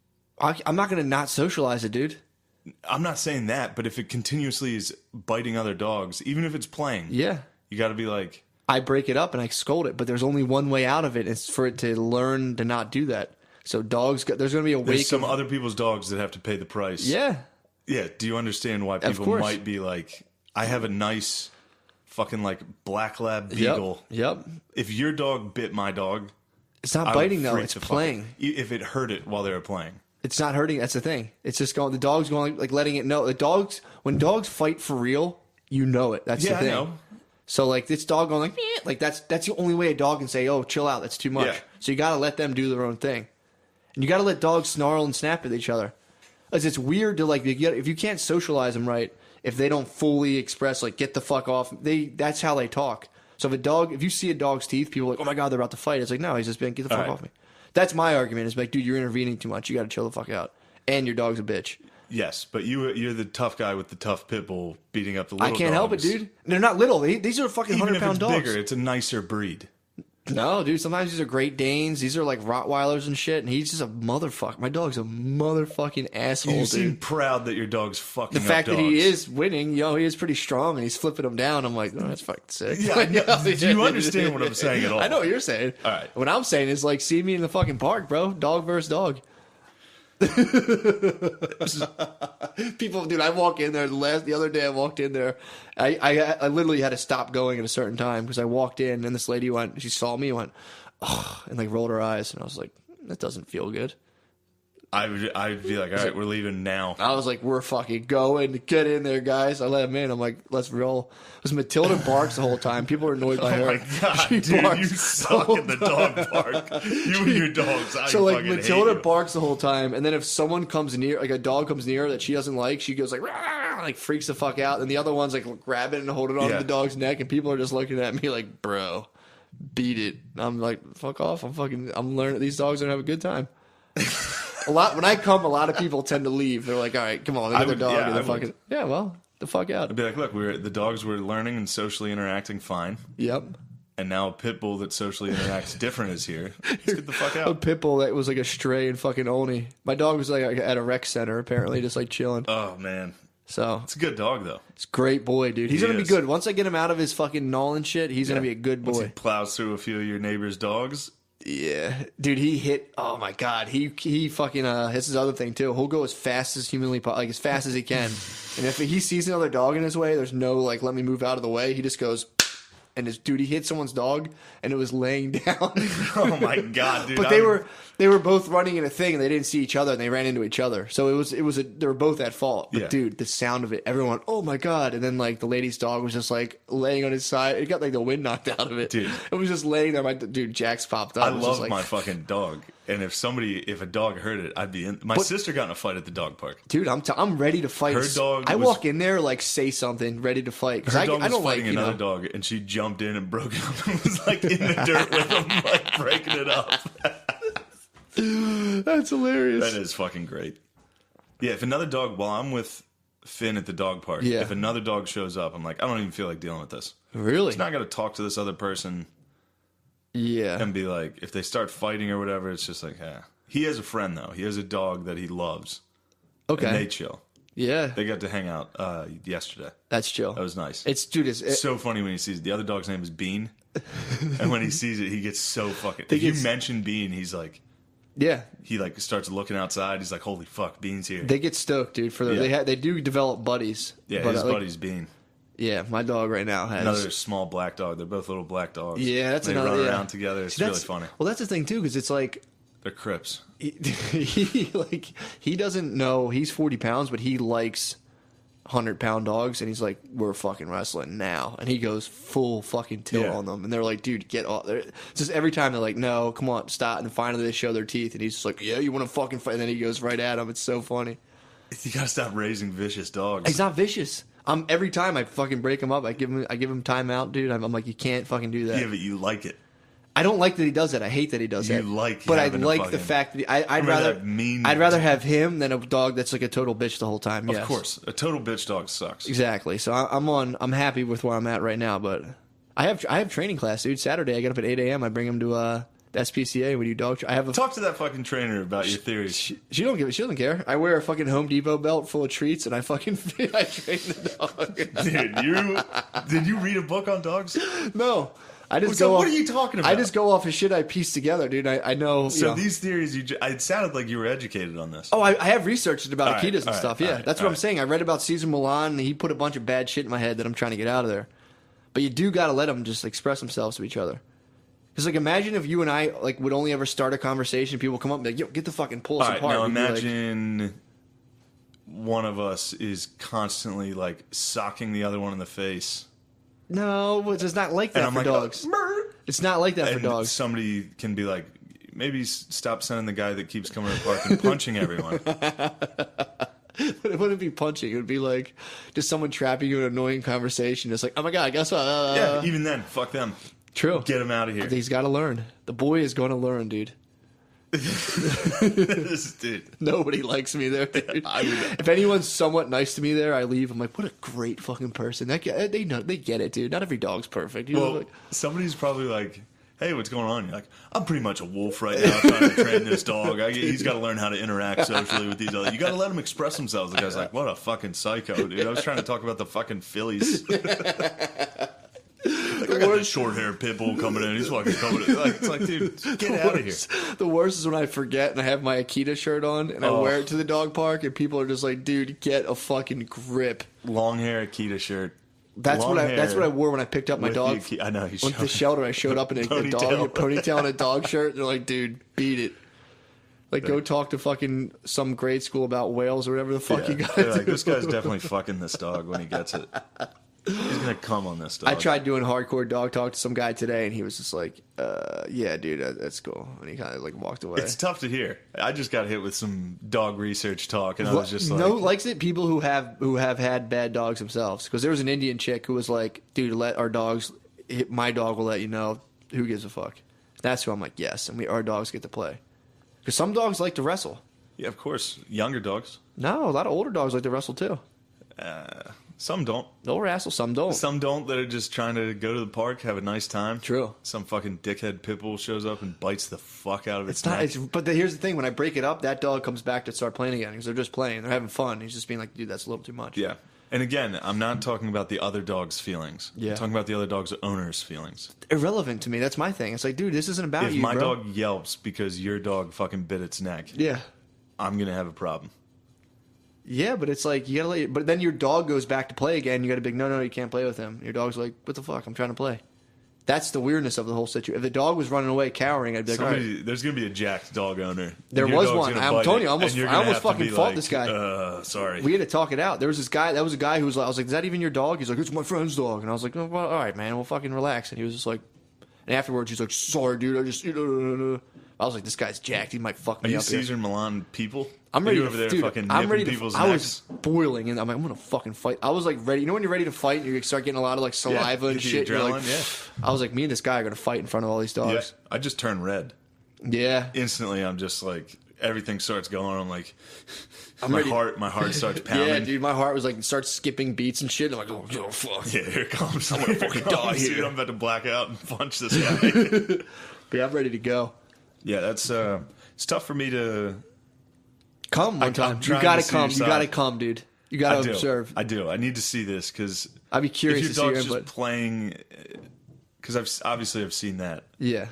[SPEAKER 3] I, I'm not going to not socialize it, dude.
[SPEAKER 2] I'm not saying that, but if it continuously is biting other dogs, even if it's playing,
[SPEAKER 3] Yeah.
[SPEAKER 2] you got to be like,
[SPEAKER 3] I break it up and I scold it, but there's only one way out of it. It's for it to learn to not do that. So dogs, got, there's going to be a
[SPEAKER 2] there's
[SPEAKER 3] wake
[SPEAKER 2] some
[SPEAKER 3] of,
[SPEAKER 2] other people's dogs that have to pay the price.
[SPEAKER 3] yeah.
[SPEAKER 2] Yeah. Do you understand why people
[SPEAKER 3] course.
[SPEAKER 2] might be like, I have a nice fucking like black lab beagle.
[SPEAKER 3] Yep. Yep.
[SPEAKER 2] If your dog bit my dog,
[SPEAKER 3] It's not
[SPEAKER 2] I would
[SPEAKER 3] biting though.
[SPEAKER 2] freak
[SPEAKER 3] It's
[SPEAKER 2] the fuck
[SPEAKER 3] playing.
[SPEAKER 2] out. If it hurt it while they were playing.
[SPEAKER 3] It's not hurting. That's the thing. It's just going. The dog's going like letting it know. The dogs when dogs fight for real, you know it. That's
[SPEAKER 2] Yeah,
[SPEAKER 3] the
[SPEAKER 2] I
[SPEAKER 3] thing.
[SPEAKER 2] know.
[SPEAKER 3] So like this dog going like "Meow," like that's that's the only way a dog can say, "Oh, chill out. That's too much."
[SPEAKER 2] Yeah.
[SPEAKER 3] So you got to let them do their own thing, and you got to let dogs snarl and snap at each other. As it's weird to like you gotta- if you can't socialize them right, if they don't fully express like get the fuck off, they that's how they talk. So if a dog, if you see a dog's teeth, people are like, "Oh my god, they're about to fight." It's like, no, he's just being get the fuck
[SPEAKER 2] All right.
[SPEAKER 3] off me. That's my argument. Is like, dude, you're intervening too much. You got to chill the fuck out. And your dog's a bitch.
[SPEAKER 2] Yes, but you you're the tough guy with the tough pit bull beating up the
[SPEAKER 3] I
[SPEAKER 2] little
[SPEAKER 3] can't help it,
[SPEAKER 2] dogs.
[SPEAKER 3] dude. They're not little. They, these are fucking
[SPEAKER 2] Even
[SPEAKER 3] hundred
[SPEAKER 2] if
[SPEAKER 3] pound
[SPEAKER 2] it's
[SPEAKER 3] dogs.
[SPEAKER 2] bigger, it's a nicer breed.
[SPEAKER 3] No, dude. Sometimes these are Great Danes. These are like Rottweilers and shit. And he's just a motherfucker. My dog's a motherfucking asshole,
[SPEAKER 2] You
[SPEAKER 3] dude.
[SPEAKER 2] seem proud that your dog's fucking
[SPEAKER 3] The fact
[SPEAKER 2] up
[SPEAKER 3] that
[SPEAKER 2] dogs.
[SPEAKER 3] he is winning, you know, he is pretty strong, and he's flipping them down. I'm like, oh, that's fucking sick.
[SPEAKER 2] Yeah, I know. Do you understand what I'm saying at all?
[SPEAKER 3] I know what you're saying.
[SPEAKER 2] All right.
[SPEAKER 3] What I'm saying is like, see me in the fucking park, bro. Dog versus dog. People, dude, I walk in there. The last, the other day, I walked in there. I, I, I literally had to stop going at a certain time because I walked in, and this lady went. She saw me, and went, oh, and like rolled her eyes, and I was like, that doesn't feel good.
[SPEAKER 2] I would I'd be like, all right, we're leaving now.
[SPEAKER 3] I was like, we're fucking going. Get in there, guys. I let him in. I'm like, let's roll. It was Matilda barks the whole time. People are annoyed by
[SPEAKER 2] Oh
[SPEAKER 3] her.
[SPEAKER 2] my god,
[SPEAKER 3] She
[SPEAKER 2] dude,
[SPEAKER 3] barks
[SPEAKER 2] you
[SPEAKER 3] the
[SPEAKER 2] suck
[SPEAKER 3] whole
[SPEAKER 2] at the dog park. You and your dogs. I
[SPEAKER 3] So like
[SPEAKER 2] fucking
[SPEAKER 3] Matilda
[SPEAKER 2] hate you.
[SPEAKER 3] barks the whole time, and then if someone comes near, like a dog comes near that she doesn't like, she goes like, "Rah!" like freaks the fuck out, and the other one's like grabbing and holding on
[SPEAKER 2] Yeah.
[SPEAKER 3] to the dog's neck, and people are just looking at me like, bro, beat it. I'm like, fuck off. I'm fucking. I'm learning. These dogs are gonna have a good time. A lot when I come, a lot of people tend to leave. They're like, all right, come on, they
[SPEAKER 2] I
[SPEAKER 3] get their
[SPEAKER 2] would-
[SPEAKER 3] dog,
[SPEAKER 2] yeah,
[SPEAKER 3] and they're
[SPEAKER 2] I would.
[SPEAKER 3] fucking yeah. Well, the fuck out.
[SPEAKER 2] I'd be like, look, we're the dogs were learning and socially interacting fine,
[SPEAKER 3] Yep.
[SPEAKER 2] and now a pit bull that socially interacts different is here. Let's get the fuck
[SPEAKER 3] A
[SPEAKER 2] out.
[SPEAKER 3] pit bull that was like a stray in fucking Oni. My dog was like at a rec center, apparently, just like chilling.
[SPEAKER 2] Oh man,
[SPEAKER 3] So
[SPEAKER 2] it's a good dog though.
[SPEAKER 3] it's a great boy, dude. He's
[SPEAKER 2] He
[SPEAKER 3] gonna be
[SPEAKER 2] is.
[SPEAKER 3] good. Once I get him out of his fucking null and shit, he's gonna be a good
[SPEAKER 2] Once
[SPEAKER 3] boy.
[SPEAKER 2] he plows through a few of your neighbors' dogs,
[SPEAKER 3] Yeah, dude, he hit. Oh my god, he he fucking. Uh, this is the other thing too. He'll go as fast as humanly, po- like as fast as he can. And if he sees another dog in his way, there's no like, let me move out of the way. He just goes. And this dude, he hit someone's dog, and it was laying down.
[SPEAKER 2] Oh my god, dude!
[SPEAKER 3] But they
[SPEAKER 2] I'm-
[SPEAKER 3] were they were both running in a thing, and they didn't see each other, and they ran into each other. So it was it was a, they were both at fault. But
[SPEAKER 2] Yeah.
[SPEAKER 3] dude, the sound of it, everyone, oh my god! And then like the lady's dog was just like laying on his side. It got like the wind knocked out of it.
[SPEAKER 2] Dude.
[SPEAKER 3] It was just laying there. My dude, Jax popped up.
[SPEAKER 2] I
[SPEAKER 3] It was just
[SPEAKER 2] love
[SPEAKER 3] like,
[SPEAKER 2] my fucking dog, and if somebody, if a dog hurt it, I'd be in. My
[SPEAKER 3] But-
[SPEAKER 2] sister got in a fight at the dog park.
[SPEAKER 3] Dude, I'm t- I'm ready to fight.
[SPEAKER 2] Her dog
[SPEAKER 3] I
[SPEAKER 2] was-
[SPEAKER 3] walk in there like say something, ready to fight because
[SPEAKER 2] Her
[SPEAKER 3] I,
[SPEAKER 2] dog
[SPEAKER 3] I
[SPEAKER 2] was
[SPEAKER 3] don't
[SPEAKER 2] fighting
[SPEAKER 3] like you
[SPEAKER 2] another
[SPEAKER 3] know.
[SPEAKER 2] dog, and she jumped in and broke it up and was like in the dirt with him, like breaking it up.
[SPEAKER 3] That's hilarious.
[SPEAKER 2] That is fucking great. Yeah, if another dog, while I'm with Finn at the dog park,
[SPEAKER 3] Yeah.
[SPEAKER 2] if another dog shows up, I'm like, I don't even feel like dealing with this.
[SPEAKER 3] Really?
[SPEAKER 2] It's not going to talk to this other person
[SPEAKER 3] Yeah.
[SPEAKER 2] and be like, if they start fighting or whatever, it's just like, eh. He has a friend, though. He has a dog that he loves,
[SPEAKER 3] Okay.
[SPEAKER 2] and they chill.
[SPEAKER 3] Yeah.
[SPEAKER 2] They got to hang out uh, yesterday.
[SPEAKER 3] That's chill.
[SPEAKER 2] That was nice.
[SPEAKER 3] It's dude. It's, it,
[SPEAKER 2] so funny when he sees it. The other dog's name is Bean, and when he sees it, he gets so fucking.
[SPEAKER 3] They
[SPEAKER 2] If you
[SPEAKER 3] get-
[SPEAKER 2] mention Bean, he's like,
[SPEAKER 3] yeah.
[SPEAKER 2] he like starts looking outside. He's like, holy fuck, Bean's here.
[SPEAKER 3] They get stoked, dude. For the,
[SPEAKER 2] Yeah.
[SPEAKER 3] they ha- they do develop buddies.
[SPEAKER 2] yeah,
[SPEAKER 3] but,
[SPEAKER 2] his
[SPEAKER 3] uh, like,
[SPEAKER 2] buddy's Bean.
[SPEAKER 3] Yeah, my dog right now has.
[SPEAKER 2] Another small black dog. They're both little black dogs.
[SPEAKER 3] Yeah, that's
[SPEAKER 2] they
[SPEAKER 3] another.
[SPEAKER 2] run
[SPEAKER 3] yeah.
[SPEAKER 2] around together. It's
[SPEAKER 3] See,
[SPEAKER 2] really
[SPEAKER 3] that's-
[SPEAKER 2] funny.
[SPEAKER 3] Well, that's the thing too, because it's like
[SPEAKER 2] They're Crips.
[SPEAKER 3] he, he like he doesn't know he's forty pounds, but he likes hundred pound dogs, and he's like, we're fucking wrestling now, and he goes full fucking tilt
[SPEAKER 2] Yeah.
[SPEAKER 3] on them, and they're like, dude, get off. They're, it's just every time they're like, no, come on, stop, and finally they show their teeth, and he's just like, yeah, you want to fucking fight, and then he goes right at him. It's so funny.
[SPEAKER 2] You gotta stop raising vicious dogs.
[SPEAKER 3] He's not vicious. I'm every time I fucking break him up, I give him I give him time out, dude. I'm, I'm like, you can't fucking do that.
[SPEAKER 2] Yeah, but you like it.
[SPEAKER 3] I don't like that he does that. I hate that he does
[SPEAKER 2] You
[SPEAKER 3] that.
[SPEAKER 2] like
[SPEAKER 3] but I
[SPEAKER 2] having a
[SPEAKER 3] like the
[SPEAKER 2] fucking-
[SPEAKER 3] fact that he, I, I'd
[SPEAKER 2] Remember
[SPEAKER 3] rather
[SPEAKER 2] that mean-
[SPEAKER 3] I'd rather have him than a dog that's like a total bitch the whole time.
[SPEAKER 2] Of
[SPEAKER 3] yes.
[SPEAKER 2] course, a total bitch dog sucks.
[SPEAKER 3] exactly. So I, I'm on. I'm happy with where I'm at right now. But I have I have training class, dude. Saturday I get up at eight a.m. I bring him to uh, the S P C A. We do dog. Tra- I have a.
[SPEAKER 2] Talk to that fucking trainer about your theories.
[SPEAKER 3] She, she don't give it. She doesn't care. I wear a fucking Home Depot belt full of treats, and I fucking I train the dog.
[SPEAKER 2] Dude, you did you read a book on dogs?
[SPEAKER 3] no, I just
[SPEAKER 2] So
[SPEAKER 3] go.
[SPEAKER 2] what
[SPEAKER 3] off,
[SPEAKER 2] are you talking about?
[SPEAKER 3] I just go off of shit I piece together, dude. I, I know.
[SPEAKER 2] So
[SPEAKER 3] you know.
[SPEAKER 2] these theories, you ju- it sounded like you were educated on this.
[SPEAKER 3] Oh, I, I have researched about
[SPEAKER 2] All right,
[SPEAKER 3] Akitas and
[SPEAKER 2] all right,
[SPEAKER 3] stuff.
[SPEAKER 2] all
[SPEAKER 3] Yeah,
[SPEAKER 2] right,
[SPEAKER 3] that's
[SPEAKER 2] all
[SPEAKER 3] what I'm
[SPEAKER 2] right.
[SPEAKER 3] saying. I read about Cesar Milan, and he put a bunch of bad shit in my head that I'm trying to get out of there. But you do got to let them just express themselves to each other. Because like, imagine if you and I like would only ever start a conversation, people come up and be like, "Yo, get the fucking pull us
[SPEAKER 2] All right,
[SPEAKER 3] apart."
[SPEAKER 2] now
[SPEAKER 3] We'd be like,
[SPEAKER 2] imagine one of us is constantly like socking the other one in the face,
[SPEAKER 3] no, it's just not like
[SPEAKER 2] and
[SPEAKER 3] that
[SPEAKER 2] I'm
[SPEAKER 3] for
[SPEAKER 2] like,
[SPEAKER 3] dogs.
[SPEAKER 2] "Brr."
[SPEAKER 3] It's not like that for
[SPEAKER 2] and
[SPEAKER 3] dogs.
[SPEAKER 2] somebody can be like, maybe s- stop sending the guy that keeps coming to the park and punching everyone.
[SPEAKER 3] But it wouldn't be punching. It would be like just someone trapping you in an annoying conversation. It's like, oh my god, guess what? Uh,
[SPEAKER 2] Yeah, even then, fuck them.
[SPEAKER 3] true.
[SPEAKER 2] Get him out of here.
[SPEAKER 3] He's got to learn. The boy is going to learn, dude.
[SPEAKER 2] This dude.
[SPEAKER 3] Nobody likes me there, dude.
[SPEAKER 2] I would-
[SPEAKER 3] If anyone's somewhat nice to me there, I leave. I'm like, what a great fucking person. That guy, they know, they get it, dude. Not every dog's perfect. You know,
[SPEAKER 2] Well,
[SPEAKER 3] like,
[SPEAKER 2] somebody's probably like, "Hey, what's going on?" You're like, "I'm pretty much a wolf right now, trying to train this dog. I, he's got to learn how to interact socially with these other. You got to let him express themselves." The guy's like, "What a fucking psycho, dude! I was trying to talk about the fucking Phillies." Like, I got this short-haired pit bull coming in. He's fucking coming in. Like, it's like, dude, get out of here.
[SPEAKER 3] the worst is when I forget and I have my Akita shirt on and I
[SPEAKER 2] Oh.
[SPEAKER 3] wear it to the dog park and people are just like, dude, get a fucking grip.
[SPEAKER 2] Long hair Akita shirt.
[SPEAKER 3] That's
[SPEAKER 2] Long
[SPEAKER 3] what I. That's
[SPEAKER 2] hair
[SPEAKER 3] what I wore when I picked up my
[SPEAKER 2] with the
[SPEAKER 3] dog.
[SPEAKER 2] Akita- I know you
[SPEAKER 3] With the
[SPEAKER 2] showed-
[SPEAKER 3] shelter, I showed up in a, a dog
[SPEAKER 2] Ponytail.
[SPEAKER 3] a ponytail and a dog shirt. They're like, dude, beat it. Like, go talk to fucking some grade school about whales or whatever the fuck you
[SPEAKER 2] Yeah.
[SPEAKER 3] got.
[SPEAKER 2] They're like, this guy's definitely fucking this dog when he gets it. He's gonna come on this dog.
[SPEAKER 3] I tried doing hardcore dog talk to some guy today, and he was just like, uh, "Yeah, dude, that, that's cool." And he kind of like walked away.
[SPEAKER 2] It's tough to hear. I just got hit with some dog research talk, and I was just like,
[SPEAKER 3] no likes it. People who have who have had bad dogs themselves, because there was an Indian chick who was like, "Dude, let our dogs. My dog will let you know. Who gives a fuck?" That's who I'm like, yes, and we our dogs get to play. Because some dogs like to wrestle.
[SPEAKER 2] yeah, of course, younger dogs.
[SPEAKER 3] No, a lot of older dogs like to wrestle too.
[SPEAKER 2] Some don't.
[SPEAKER 3] They'll wrestle, some don't.
[SPEAKER 2] Some don't. That are just trying to go to the park, have a nice time.
[SPEAKER 3] True.
[SPEAKER 2] Some fucking dickhead pit bull shows up and bites the fuck out of its,
[SPEAKER 3] It's not.
[SPEAKER 2] neck.
[SPEAKER 3] It's, but the, here's the thing: when I break it up, that dog comes back to start playing again because they're just playing. They're having fun. He's just being like, "Dude, that's a little too much."
[SPEAKER 2] Yeah. And again, I'm not talking about the other dog's feelings.
[SPEAKER 3] Yeah.
[SPEAKER 2] I'm talking about the other dog's owner's feelings.
[SPEAKER 3] Irrelevant to me. That's my thing. It's like, dude, this isn't about
[SPEAKER 2] If
[SPEAKER 3] you,
[SPEAKER 2] my
[SPEAKER 3] bro.
[SPEAKER 2] dog yelps because your dog fucking bit its neck,
[SPEAKER 3] Yeah.
[SPEAKER 2] I'm gonna have a problem.
[SPEAKER 3] Yeah, but it's like you gotta let. Your, but then your dog goes back to play again. You gotta be like, no, no, you can't play with him. Your dog's like, what the fuck? I'm trying to play. That's the weirdness of the whole situation. If the dog was running away, cowering, I'd be like,
[SPEAKER 2] Somebody,
[SPEAKER 3] all right.
[SPEAKER 2] There's gonna be a jacked dog owner.
[SPEAKER 3] There
[SPEAKER 2] Your
[SPEAKER 3] was
[SPEAKER 2] dog's
[SPEAKER 3] one.
[SPEAKER 2] gonna
[SPEAKER 3] I'm
[SPEAKER 2] bite
[SPEAKER 3] telling
[SPEAKER 2] it,
[SPEAKER 3] you, I almost-
[SPEAKER 2] and you're
[SPEAKER 3] I
[SPEAKER 2] gonna
[SPEAKER 3] almost
[SPEAKER 2] have to
[SPEAKER 3] fucking
[SPEAKER 2] be
[SPEAKER 3] fought
[SPEAKER 2] like,
[SPEAKER 3] this guy.
[SPEAKER 2] Uh, sorry.
[SPEAKER 3] We had to talk it out. There was this guy. That was a guy who was like, I was like, is that even your dog? He's like, it's my friend's dog. And I was like, oh, well, all right, man, we'll fucking relax. And he was just like, and afterwards he's like, sorry, dude, I just, you know, I was like, this guy's jacked. He might fuck
[SPEAKER 2] Are
[SPEAKER 3] me
[SPEAKER 2] you
[SPEAKER 3] up here.
[SPEAKER 2] Caesar Milan people?
[SPEAKER 3] I'm
[SPEAKER 2] Are
[SPEAKER 3] ready
[SPEAKER 2] you
[SPEAKER 3] to,
[SPEAKER 2] over there
[SPEAKER 3] dude,
[SPEAKER 2] fucking
[SPEAKER 3] I'm
[SPEAKER 2] nipping
[SPEAKER 3] ready to,
[SPEAKER 2] people's
[SPEAKER 3] I
[SPEAKER 2] necks?
[SPEAKER 3] was boiling, and I'm like, I'm gonna fucking fight. I was like ready. You know when you're ready to fight, and you start getting a lot of like saliva
[SPEAKER 2] Yeah,
[SPEAKER 3] and
[SPEAKER 2] the
[SPEAKER 3] shit. You're like,
[SPEAKER 2] adrenaline, yeah.
[SPEAKER 3] I was like, me and this guy are gonna fight in front of all these
[SPEAKER 2] Yeah,
[SPEAKER 3] dogs.
[SPEAKER 2] I just turn red.
[SPEAKER 3] Yeah,
[SPEAKER 2] Instantly, I'm just like everything starts going. I'm like,
[SPEAKER 3] I'm
[SPEAKER 2] my
[SPEAKER 3] ready-
[SPEAKER 2] heart, my heart starts pounding.
[SPEAKER 3] yeah, dude. My heart was like starts skipping beats and shit. I'm like, oh, oh fuck.
[SPEAKER 2] Yeah, here it comes. I'm
[SPEAKER 3] gonna fucking die
[SPEAKER 2] Dude,
[SPEAKER 3] here.
[SPEAKER 2] I'm about to black out and punch this guy.
[SPEAKER 3] But yeah, I'm ready to go.
[SPEAKER 2] Yeah, that's uh, it's tough for me to.
[SPEAKER 3] Come one
[SPEAKER 2] I'm
[SPEAKER 3] time. You
[SPEAKER 2] trying
[SPEAKER 3] gotta
[SPEAKER 2] to see
[SPEAKER 3] come.
[SPEAKER 2] your
[SPEAKER 3] You
[SPEAKER 2] side.
[SPEAKER 3] gotta come, dude. You
[SPEAKER 2] I
[SPEAKER 3] gotta
[SPEAKER 2] do.
[SPEAKER 3] observe.
[SPEAKER 2] I do. I need to see this because
[SPEAKER 3] I'd be
[SPEAKER 2] if
[SPEAKER 3] curious
[SPEAKER 2] your
[SPEAKER 3] to see
[SPEAKER 2] dog's
[SPEAKER 3] your
[SPEAKER 2] just
[SPEAKER 3] input.
[SPEAKER 2] playing, because I've obviously I've seen that,
[SPEAKER 3] Yeah,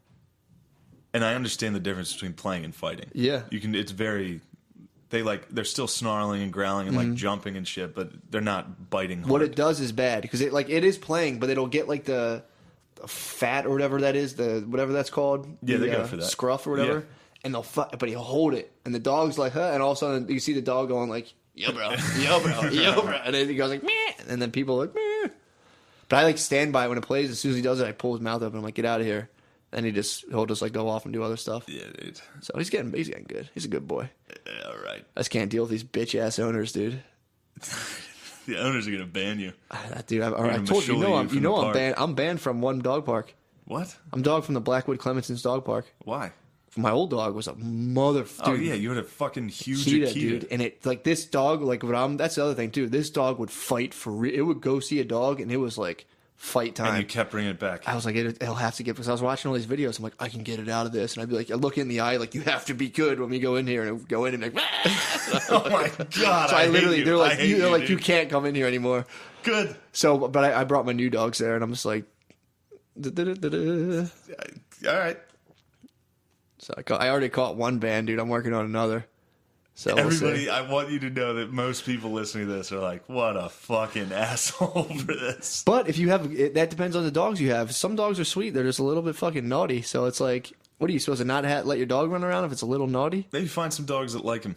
[SPEAKER 2] and I understand the difference between playing and fighting.
[SPEAKER 3] Yeah.
[SPEAKER 2] you can. It's very. They like they're still snarling and growling and like jumping and shit, but they're not biting.
[SPEAKER 3] Mm-hmm. what
[SPEAKER 2] hard.
[SPEAKER 3] it does is bad because it like it is playing, but it'll get like the, the fat or whatever that is, the whatever that's called.
[SPEAKER 2] Yeah,
[SPEAKER 3] the,
[SPEAKER 2] they go
[SPEAKER 3] uh,
[SPEAKER 2] for that.
[SPEAKER 3] scruff or whatever,
[SPEAKER 2] Yeah.
[SPEAKER 3] and they'll fu- but he'll hold it, and the dog's like, huh, and all of a sudden you see the dog going like, yo, bro, yo, bro, yo, bro, and then he goes like, meh, and then people are like, meh. But I like stand by it when it plays. As soon as he does it, I pull his mouth up and I'm like, get out of here. And he just he'll just like go off and do other stuff.
[SPEAKER 2] Yeah, dude.
[SPEAKER 3] So he's getting he's getting good. He's a good boy.
[SPEAKER 2] Yeah, all right.
[SPEAKER 3] I just can't deal with these bitch ass owners, dude.
[SPEAKER 2] The owners are gonna ban you.
[SPEAKER 3] Ah, That dude, I, I
[SPEAKER 2] gonna
[SPEAKER 3] told you, you
[SPEAKER 2] shoulder
[SPEAKER 3] know,
[SPEAKER 2] you
[SPEAKER 3] I'm,
[SPEAKER 2] from
[SPEAKER 3] you know,
[SPEAKER 2] the
[SPEAKER 3] I'm
[SPEAKER 2] park.
[SPEAKER 3] banned. I'm banned from one dog park.
[SPEAKER 2] What?
[SPEAKER 3] I'm dog from the Blackwood Clemenson's dog park.
[SPEAKER 2] Why?
[SPEAKER 3] My old dog was a mother.
[SPEAKER 2] Oh
[SPEAKER 3] dude,
[SPEAKER 2] yeah, you had a fucking huge
[SPEAKER 3] Akita,
[SPEAKER 2] Akita.
[SPEAKER 3] dude, and it like this dog, like what I'm. That's the other thing too. This dog would fight for real. It would go see a dog, and it was like fight time.
[SPEAKER 2] And you kept bringing it back.
[SPEAKER 3] I was like, it, it'll have to get because I was watching all these videos. I'm like, I can get it out of this, and I'd be like, I look in the eye, like you have to be good when we go in here, and it would go in and be like,
[SPEAKER 2] Oh my god!
[SPEAKER 3] so I,
[SPEAKER 2] hate
[SPEAKER 3] literally,
[SPEAKER 2] you.
[SPEAKER 3] they're
[SPEAKER 2] I
[SPEAKER 3] like,
[SPEAKER 2] hate
[SPEAKER 3] you, they're
[SPEAKER 2] you,
[SPEAKER 3] like,
[SPEAKER 2] dude.
[SPEAKER 3] you can't come in here anymore.
[SPEAKER 2] Good.
[SPEAKER 3] So, but I, I brought my new dogs there, and I'm just like, da-da-da-da-da.
[SPEAKER 2] All right.
[SPEAKER 3] So I, caught, I already caught one band, dude. I'm working on another. So we'll see.
[SPEAKER 2] Everybody, I want you to know that most people listening to this are like, "What a fucking asshole for this."
[SPEAKER 3] But if you have, it, that depends on the dogs you have. Some dogs are sweet; they're just a little bit fucking naughty. So it's like, what are you supposed to not ha- let your dog run around if it's a little naughty?
[SPEAKER 2] Maybe find some dogs that like him.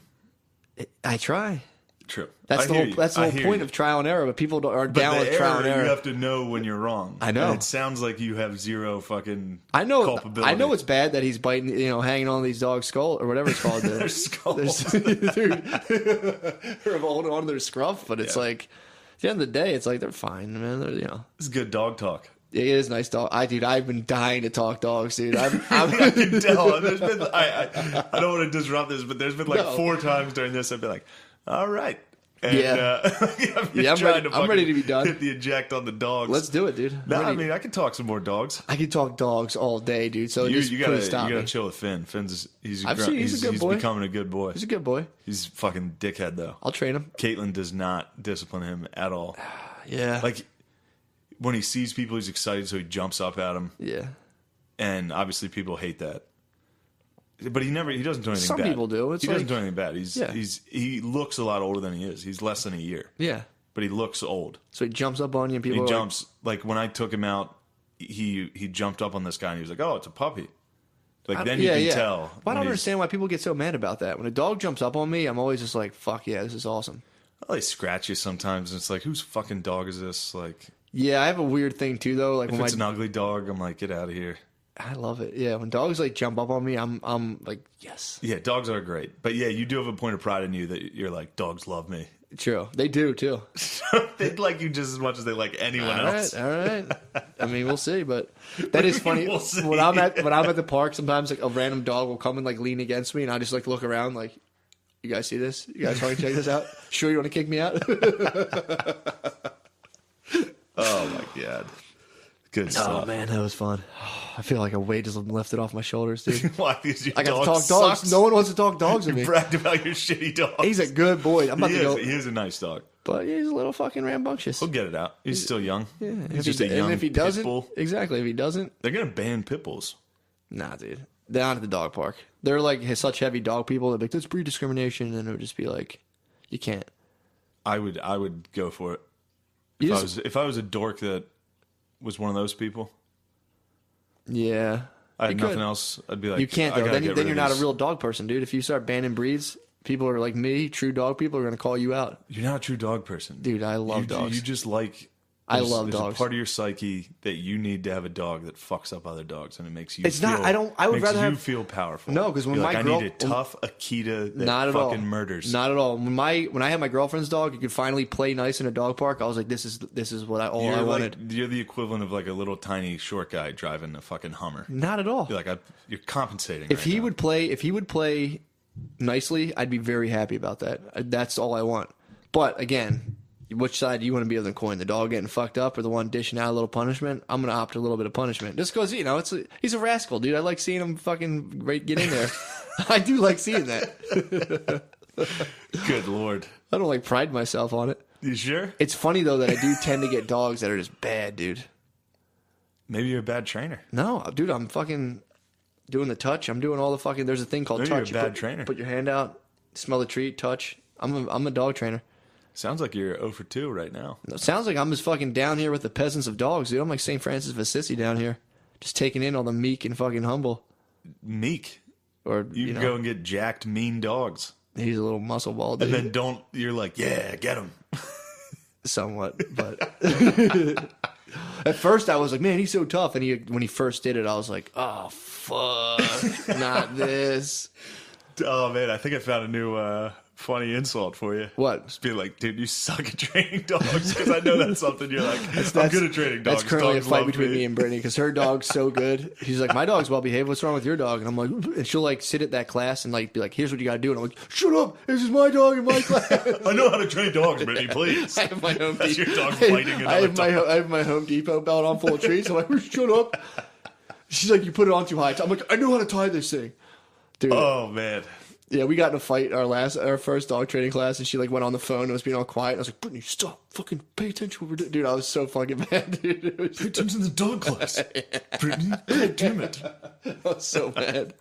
[SPEAKER 3] I try.
[SPEAKER 2] True.
[SPEAKER 3] That's
[SPEAKER 2] I
[SPEAKER 3] the
[SPEAKER 2] hear
[SPEAKER 3] whole.
[SPEAKER 2] you.
[SPEAKER 3] That's the
[SPEAKER 2] I
[SPEAKER 3] whole
[SPEAKER 2] hear
[SPEAKER 3] point
[SPEAKER 2] you.
[SPEAKER 3] of trial and error. But people don't, are
[SPEAKER 2] But
[SPEAKER 3] down
[SPEAKER 2] the
[SPEAKER 3] with trial and
[SPEAKER 2] error,
[SPEAKER 3] error.
[SPEAKER 2] you have to know when you're wrong.
[SPEAKER 3] I know.
[SPEAKER 2] And it sounds like you have zero fucking.
[SPEAKER 3] I know.
[SPEAKER 2] Culpability.
[SPEAKER 3] I know it's bad that he's biting, you know, hanging on these dogs' skull or whatever it's called.
[SPEAKER 2] Their skulls.
[SPEAKER 3] Dude, or holding on to their scruff. But it's
[SPEAKER 2] Yeah.
[SPEAKER 3] like, at the end of the day, it's like they're fine, man. They're, you know.
[SPEAKER 2] It's good dog talk.
[SPEAKER 3] It is nice dog. I dude, I've been dying to talk dogs, dude. I'm, I'm
[SPEAKER 2] I can tell. There's been. I, I, I don't want to disrupt this, but there's been like
[SPEAKER 3] No.
[SPEAKER 2] four times during this I've been like, "All right." And,
[SPEAKER 3] Yeah.
[SPEAKER 2] uh, I've been
[SPEAKER 3] Yeah, I'm
[SPEAKER 2] trying
[SPEAKER 3] ready-
[SPEAKER 2] to
[SPEAKER 3] I'm ready to be
[SPEAKER 2] fucking
[SPEAKER 3] done.
[SPEAKER 2] Hit the eject on the dogs.
[SPEAKER 3] Let's do it, dude. I'm
[SPEAKER 2] No, I
[SPEAKER 3] ready.
[SPEAKER 2] mean I can talk some more dogs.
[SPEAKER 3] I can talk dogs all day, dude. So
[SPEAKER 2] You,
[SPEAKER 3] just
[SPEAKER 2] you gotta,
[SPEAKER 3] please stop
[SPEAKER 2] you gotta
[SPEAKER 3] me.
[SPEAKER 2] chill with Finn. Finn's he's a
[SPEAKER 3] I've
[SPEAKER 2] gr-
[SPEAKER 3] seen- he's a good boy.
[SPEAKER 2] becoming a good boy.
[SPEAKER 3] He's a good boy.
[SPEAKER 2] He's fucking dickhead though.
[SPEAKER 3] I'll train him.
[SPEAKER 2] Caitlin does not discipline him at all.
[SPEAKER 3] Yeah.
[SPEAKER 2] Like when he sees people, he's excited, so he jumps up at them,
[SPEAKER 3] yeah.
[SPEAKER 2] and obviously people hate that. But he never he doesn't do anything
[SPEAKER 3] Some
[SPEAKER 2] bad.
[SPEAKER 3] people do. It's
[SPEAKER 2] he doesn't
[SPEAKER 3] like-
[SPEAKER 2] do anything bad. He's
[SPEAKER 3] Yeah.
[SPEAKER 2] he's he looks a lot older than he is. He's less than a year,
[SPEAKER 3] Yeah.
[SPEAKER 2] but he looks old.
[SPEAKER 3] So he jumps up on you and people
[SPEAKER 2] He
[SPEAKER 3] are
[SPEAKER 2] jumps like when I took him out, he he jumped up on this guy and he was like, "Oh, it's a puppy." Like
[SPEAKER 3] like,
[SPEAKER 2] then you
[SPEAKER 3] yeah,
[SPEAKER 2] can
[SPEAKER 3] yeah.
[SPEAKER 2] tell.
[SPEAKER 3] Well, I
[SPEAKER 2] when
[SPEAKER 3] don't
[SPEAKER 2] he's-
[SPEAKER 3] understand why people get so mad about that. When a dog jumps up on me, I'm always just like, fuck yeah, this is awesome.
[SPEAKER 2] Well, they scratch you sometimes, and it's like, whose fucking dog is this? Like,
[SPEAKER 3] Yeah, I have a weird thing too though. Like
[SPEAKER 2] if
[SPEAKER 3] when
[SPEAKER 2] it's
[SPEAKER 3] my
[SPEAKER 2] an ugly dog, I'm like, get out of here.
[SPEAKER 3] I love it. Yeah, when dogs like jump up on me, I'm I'm like, yes.
[SPEAKER 2] Yeah, dogs are great, but yeah, you do have a point of pride in you that you're like, dogs love me.
[SPEAKER 3] True. They do too.
[SPEAKER 2] They like you just as much as they like anyone
[SPEAKER 3] All
[SPEAKER 2] else.
[SPEAKER 3] right, all right. I mean, we'll see, but that is funny.
[SPEAKER 2] We'll see.
[SPEAKER 3] When I'm at when I'm at the park, sometimes like a random dog will come and like lean against me, and I just like look around, like, you guys see this? You guys want to check this out? Sure, you want to kick me out?
[SPEAKER 2] Oh my god, good
[SPEAKER 3] Oh
[SPEAKER 2] stuff.
[SPEAKER 3] man, that was fun. I feel like a weight just lifted off my shoulders, dude.
[SPEAKER 2] Why? Because your
[SPEAKER 3] I got
[SPEAKER 2] dog
[SPEAKER 3] to talk dogs.
[SPEAKER 2] sucks?
[SPEAKER 3] No one wants to talk dogs with
[SPEAKER 2] You
[SPEAKER 3] me.
[SPEAKER 2] bragged about your shitty dog.
[SPEAKER 3] He's a good boy. I'm about
[SPEAKER 2] he
[SPEAKER 3] to
[SPEAKER 2] is,
[SPEAKER 3] go.
[SPEAKER 2] he is a nice dog.
[SPEAKER 3] But he's a little fucking rambunctious.
[SPEAKER 2] He'll get it out. He's still young.
[SPEAKER 3] Yeah. And
[SPEAKER 2] He's
[SPEAKER 3] if
[SPEAKER 2] just
[SPEAKER 3] he,
[SPEAKER 2] a young
[SPEAKER 3] and if he
[SPEAKER 2] pit
[SPEAKER 3] doesn't,
[SPEAKER 2] bull.
[SPEAKER 3] exactly. If he doesn't,
[SPEAKER 2] They're gonna ban pit bulls.
[SPEAKER 3] nah, dude. They're not at the dog park. They're like such heavy dog people. They're like, that's breed discrimination, and it would just be like, you can't.
[SPEAKER 2] I would I would go for it.
[SPEAKER 3] You
[SPEAKER 2] If I
[SPEAKER 3] just-
[SPEAKER 2] was if I was a dork that was one of those people,
[SPEAKER 3] Yeah.
[SPEAKER 2] I had
[SPEAKER 3] You
[SPEAKER 2] nothing
[SPEAKER 3] could.
[SPEAKER 2] else. I'd be like,
[SPEAKER 3] You can't
[SPEAKER 2] I
[SPEAKER 3] though.
[SPEAKER 2] gotta
[SPEAKER 3] Then,
[SPEAKER 2] get
[SPEAKER 3] then
[SPEAKER 2] rid
[SPEAKER 3] you're
[SPEAKER 2] of
[SPEAKER 3] not a
[SPEAKER 2] these.
[SPEAKER 3] real dog person, dude. If you start banning breeds, people are like me, true dog people are gonna call you out.
[SPEAKER 2] You're not a true dog person,
[SPEAKER 3] Dude, I love
[SPEAKER 2] you,
[SPEAKER 3] dogs.
[SPEAKER 2] You just like.
[SPEAKER 3] I
[SPEAKER 2] there's-
[SPEAKER 3] love
[SPEAKER 2] there's
[SPEAKER 3] dogs.
[SPEAKER 2] a part of your psyche that you need to have a dog that fucks up other dogs, and it makes you.
[SPEAKER 3] It's
[SPEAKER 2] feel,
[SPEAKER 3] not- I don't- I would
[SPEAKER 2] makes
[SPEAKER 3] rather
[SPEAKER 2] you
[SPEAKER 3] have-
[SPEAKER 2] feel powerful.
[SPEAKER 3] No, 'cause when
[SPEAKER 2] You're
[SPEAKER 3] my
[SPEAKER 2] like,
[SPEAKER 3] girl-
[SPEAKER 2] I need a tough Akita that
[SPEAKER 3] Not at all.
[SPEAKER 2] fucking murders.
[SPEAKER 3] Not at all. When my when I had my girlfriend's dog, you could finally play nice in a dog park. I was like, this is this is what I all
[SPEAKER 2] You're
[SPEAKER 3] I
[SPEAKER 2] like,
[SPEAKER 3] wanted.
[SPEAKER 2] you're the equivalent of like a little tiny short guy driving a fucking Hummer.
[SPEAKER 3] Not at all.
[SPEAKER 2] You're like, I, you're compensating.
[SPEAKER 3] If
[SPEAKER 2] right
[SPEAKER 3] he
[SPEAKER 2] now.
[SPEAKER 3] would play, if he would play nicely, I'd be very happy about that. That's all I want. But again, which side do you want to be of the coin? The dog getting fucked up or the one dishing out a little punishment? I'm gonna opt a little bit of punishment just because you know it's a, he's a rascal, dude. I like seeing him fucking right, get in there. I do like seeing that.
[SPEAKER 2] Good lord,
[SPEAKER 3] I don't like pride myself on it.
[SPEAKER 2] you sure?
[SPEAKER 3] It's funny though that I do tend to get dogs that are just bad, dude.
[SPEAKER 2] Maybe you're a bad trainer.
[SPEAKER 3] No, dude, I'm fucking doing the touch. I'm doing all the fucking. There's a thing called
[SPEAKER 2] Maybe you're
[SPEAKER 3] touch.
[SPEAKER 2] a
[SPEAKER 3] You
[SPEAKER 2] bad
[SPEAKER 3] put,
[SPEAKER 2] trainer.
[SPEAKER 3] Put your hand out, smell the treat, touch. I'm a, I'm a dog trainer.
[SPEAKER 2] Sounds like you're zero for two right now.
[SPEAKER 3] It sounds like I'm just fucking down here with the peasants of dogs, dude. I'm like Saint Francis of Assisi down here, just taking in all the meek and fucking humble.
[SPEAKER 2] Meek.
[SPEAKER 3] Or
[SPEAKER 2] You,
[SPEAKER 3] you,
[SPEAKER 2] can
[SPEAKER 3] know,
[SPEAKER 2] go and get jacked, mean dogs,
[SPEAKER 3] he's a little muscle ball, dude.
[SPEAKER 2] and then don't. You're like, yeah, get him.
[SPEAKER 3] Somewhat, but at first I was like, man, he's so tough. And he, when he first did it, I was like, oh fuck, not this.
[SPEAKER 2] Oh man, I think I found a new uh, funny insult for you.
[SPEAKER 3] What?
[SPEAKER 2] Just be like, dude, you suck at training dogs, because I know that's something you're like. I'm
[SPEAKER 3] That's-
[SPEAKER 2] good at training dogs.
[SPEAKER 3] That's currently
[SPEAKER 2] Dogs
[SPEAKER 3] a fight
[SPEAKER 2] love
[SPEAKER 3] between me. and Brittany because her dog's so good. She's like, my dog's well behaved. What's wrong with your dog? And I'm like, and she'll like sit at that class and like be like, here's what you got to do. And I'm like, shut up. This is my dog in my class.
[SPEAKER 2] I know how to train dogs, Brittany. Please.
[SPEAKER 3] I have my home.
[SPEAKER 2] That's
[SPEAKER 3] Depot.
[SPEAKER 2] your dog fighting another
[SPEAKER 3] I have my
[SPEAKER 2] dog.
[SPEAKER 3] I have my Home Depot belt on full of treats. I'm like, shut up. She's like, you put it on too high. I'm like, I know how to tie this thing, dude.
[SPEAKER 2] Oh man.
[SPEAKER 3] Yeah, we got in a fight our last, our first dog training class, and she like went on the phone and was being all quiet. And I was like, Brittany, stop, fucking pay attention. What we're doing. Dude, I was so fucking mad, dude. It was
[SPEAKER 2] Pay attention to the dog class, Brittany. God damn it.
[SPEAKER 3] I was so mad.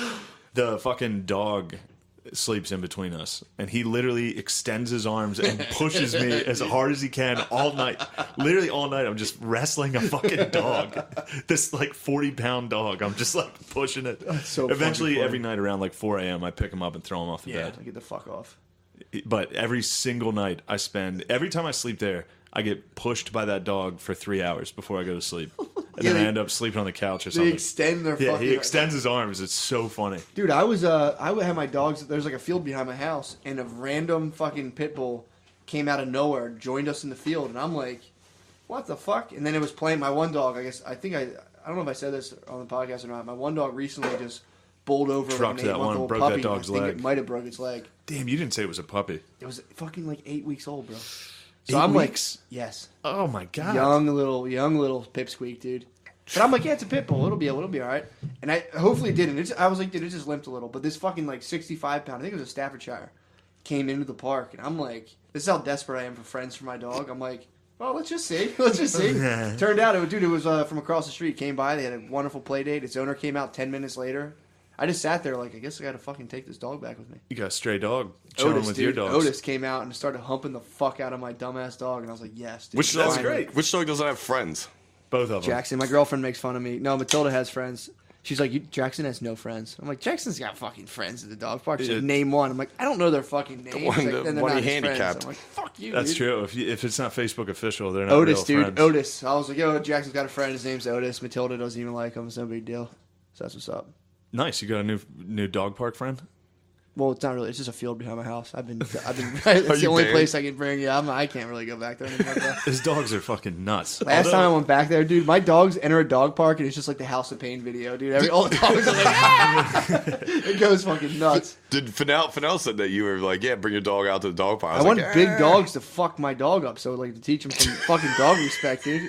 [SPEAKER 2] The fucking dog sleeps in between us, and he literally extends his arms and pushes me as hard as he can all night. Literally all night, I'm just wrestling a fucking dog. This like forty pound dog. I'm just like pushing it.
[SPEAKER 3] so
[SPEAKER 2] Eventually,
[SPEAKER 3] fucking funny.
[SPEAKER 2] every night around like four a.m., I pick him up and throw him off the
[SPEAKER 3] Yeah,
[SPEAKER 2] bed.
[SPEAKER 3] get the fuck off.
[SPEAKER 2] But every single night, I spend every time I sleep there, I get pushed by that dog for three hours before I go to sleep, and
[SPEAKER 3] Yeah,
[SPEAKER 2] then I
[SPEAKER 3] they-
[SPEAKER 2] end up sleeping on the couch or
[SPEAKER 3] They
[SPEAKER 2] something.
[SPEAKER 3] extend their
[SPEAKER 2] Yeah,
[SPEAKER 3] fucking.
[SPEAKER 2] he extends his arms. It's so funny.
[SPEAKER 3] Dude, I was uh, I would have my dogs. There's like a field behind my house, and a random fucking pit bull came out of nowhere, joined us in the field, and I'm like, what the fuck? And then it was playing my one dog. I guess I think I I don't know if I said this on the podcast or not. My one dog recently just bowled over
[SPEAKER 2] Trucked
[SPEAKER 3] an
[SPEAKER 2] that one,
[SPEAKER 3] eight-month-old
[SPEAKER 2] broke that
[SPEAKER 3] puppy.
[SPEAKER 2] dog's
[SPEAKER 3] I think
[SPEAKER 2] leg.
[SPEAKER 3] It might have broke its leg.
[SPEAKER 2] Damn, you didn't say it was a puppy.
[SPEAKER 3] It was fucking like eight weeks old, bro. So
[SPEAKER 2] Eight
[SPEAKER 3] I'm
[SPEAKER 2] weeks?
[SPEAKER 3] like, yes,
[SPEAKER 2] Oh my god.
[SPEAKER 3] young little young little pipsqueak, dude. But I'm like, yeah, it's a pit bull. It'll be it'll be all right. And I hopefully it didn't. It's, I was like, dude, it just limped a little. But this fucking like sixty-five pound, I think it was a Staffordshire, came into the park, and I'm like, this is how desperate I am for friends for my dog. I'm like, well, let's just see, let's just see. Turned out, it was, dude, it was uh, from across the street. Came by, they had a wonderful play date. Its owner came out ten minutes later. I just sat there like, I guess I got to fucking take this dog back with me.
[SPEAKER 2] You got a stray dog chilling
[SPEAKER 3] Otis,
[SPEAKER 2] with
[SPEAKER 3] dude,
[SPEAKER 2] your dogs.
[SPEAKER 3] Otis came out and started humping the fuck out of my dumbass dog, and I was like, yes, dude.
[SPEAKER 1] Which dog?
[SPEAKER 3] finally.
[SPEAKER 2] great.
[SPEAKER 1] Which dog doesn't have friends?
[SPEAKER 2] Both of them.
[SPEAKER 3] Jackson, my girlfriend makes fun of me. No, Matilda has friends. She's like, you, Jackson has no friends. I'm like, Jackson's got fucking friends at the dog park. She's like,
[SPEAKER 1] Yeah.
[SPEAKER 3] name one. I'm like, I don't know their fucking names.
[SPEAKER 1] one
[SPEAKER 3] Like,
[SPEAKER 1] that-
[SPEAKER 3] then they're
[SPEAKER 1] one
[SPEAKER 3] not
[SPEAKER 1] he
[SPEAKER 3] his friends.
[SPEAKER 1] handicapped.
[SPEAKER 3] I'm like, fuck you,
[SPEAKER 2] That's
[SPEAKER 3] dude.
[SPEAKER 2] true. If you, if it's not Facebook official, they're not
[SPEAKER 3] Otis,
[SPEAKER 2] real
[SPEAKER 3] dude.
[SPEAKER 2] friends.
[SPEAKER 3] Otis. I was like, yo, Jackson's got a friend. His name's Otis. Matilda doesn't even like him. It's no big deal. So that's what's up.
[SPEAKER 2] Nice. You got a new new dog park friend?
[SPEAKER 3] Well, it's not really. It's just a field behind my house. I've been. I've been. It's the
[SPEAKER 1] you
[SPEAKER 3] only
[SPEAKER 1] banned?
[SPEAKER 3] place I can bring. Yeah, I'm, I can't really go back there anymore. Bro.
[SPEAKER 2] His dogs are fucking nuts.
[SPEAKER 3] Last
[SPEAKER 2] Although-
[SPEAKER 3] time I went back there, dude, my dogs enter a dog park and it's just like the House of Pain video, dude. Every all the dogs are like, ah! It goes fucking nuts.
[SPEAKER 1] Did Fennell, Fennell said that you were like, yeah, bring your dog out to the dog park.
[SPEAKER 3] I,
[SPEAKER 1] was
[SPEAKER 3] want
[SPEAKER 1] like,
[SPEAKER 3] big
[SPEAKER 1] "Ah."
[SPEAKER 3] dogs to fuck my dog up, so like to teach him some fucking dog respect, dude.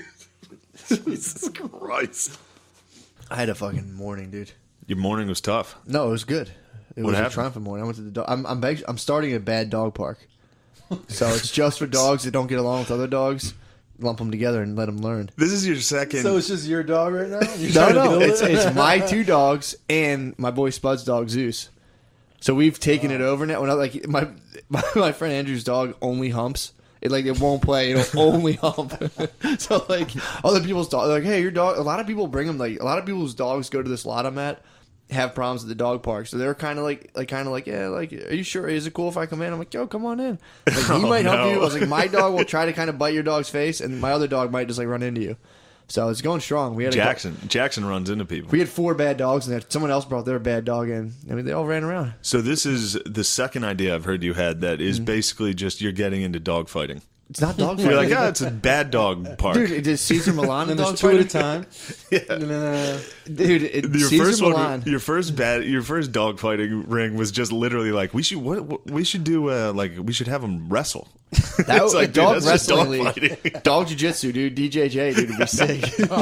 [SPEAKER 1] Jesus Christ.
[SPEAKER 3] I had a fucking morning, dude.
[SPEAKER 2] Your morning was tough.
[SPEAKER 3] No, it was good. It
[SPEAKER 2] What
[SPEAKER 3] was
[SPEAKER 2] happened?
[SPEAKER 3] a triumphant morning. I went to the dog. I'm I'm, beg- I'm starting a bad dog park. So it's just for dogs that don't get along with other dogs. Lump them together and let them learn.
[SPEAKER 2] This is your second.
[SPEAKER 4] So it's just your dog right now? You're
[SPEAKER 3] No,
[SPEAKER 4] trying to
[SPEAKER 3] no,
[SPEAKER 4] build
[SPEAKER 3] it's
[SPEAKER 4] it?
[SPEAKER 3] it's my two dogs and my boy Spud's dog Zeus. So we've taken it over now. When I, like my, my my friend Andrew's dog only humps. It like it won't play. It'll only hump. So like other people's dog, like hey, your dog. A lot of people bring them. Like a lot of people's dogs go to this lot I'm at, have problems at the dog park. So they're kind of like like kind of like yeah, like are you sure? Is it cool if I come in? I'm like yo, come on in. Like, he
[SPEAKER 2] Oh,
[SPEAKER 3] might help
[SPEAKER 2] no.
[SPEAKER 3] you. I was like my dog will try to kind of bite your dog's face, and my other dog might just like run into you. So it's going strong. We had a
[SPEAKER 2] Jackson. Jackson runs into people.
[SPEAKER 3] we had four bad dogs in there. Someone else brought their bad dog in. I mean, they all ran around.
[SPEAKER 2] So this is the second idea I've heard you had that is basically just you're getting into dog fighting.
[SPEAKER 3] It's not dog
[SPEAKER 2] You're like,
[SPEAKER 3] fighting.
[SPEAKER 2] oh, it's a bad dog park.
[SPEAKER 3] Dude, it is Caesar Milan
[SPEAKER 4] And
[SPEAKER 3] the
[SPEAKER 4] there's
[SPEAKER 3] dog
[SPEAKER 4] two
[SPEAKER 3] fighting?
[SPEAKER 4] at a time.
[SPEAKER 2] Yeah.
[SPEAKER 4] And then, uh,
[SPEAKER 3] Dude, it,
[SPEAKER 2] Your
[SPEAKER 3] Caesar
[SPEAKER 2] first
[SPEAKER 3] Milan.
[SPEAKER 2] one, your first bad, your first dog fighting ring was just literally like we should, what, what we should do, uh, like we should have them wrestle.
[SPEAKER 3] That was
[SPEAKER 2] It's like,
[SPEAKER 3] a dog
[SPEAKER 2] dude, that's just
[SPEAKER 3] wrestling
[SPEAKER 2] dog
[SPEAKER 3] league.
[SPEAKER 2] fighting.
[SPEAKER 3] Dog jiu-jitsu, dude. D J J, dude, would be sick.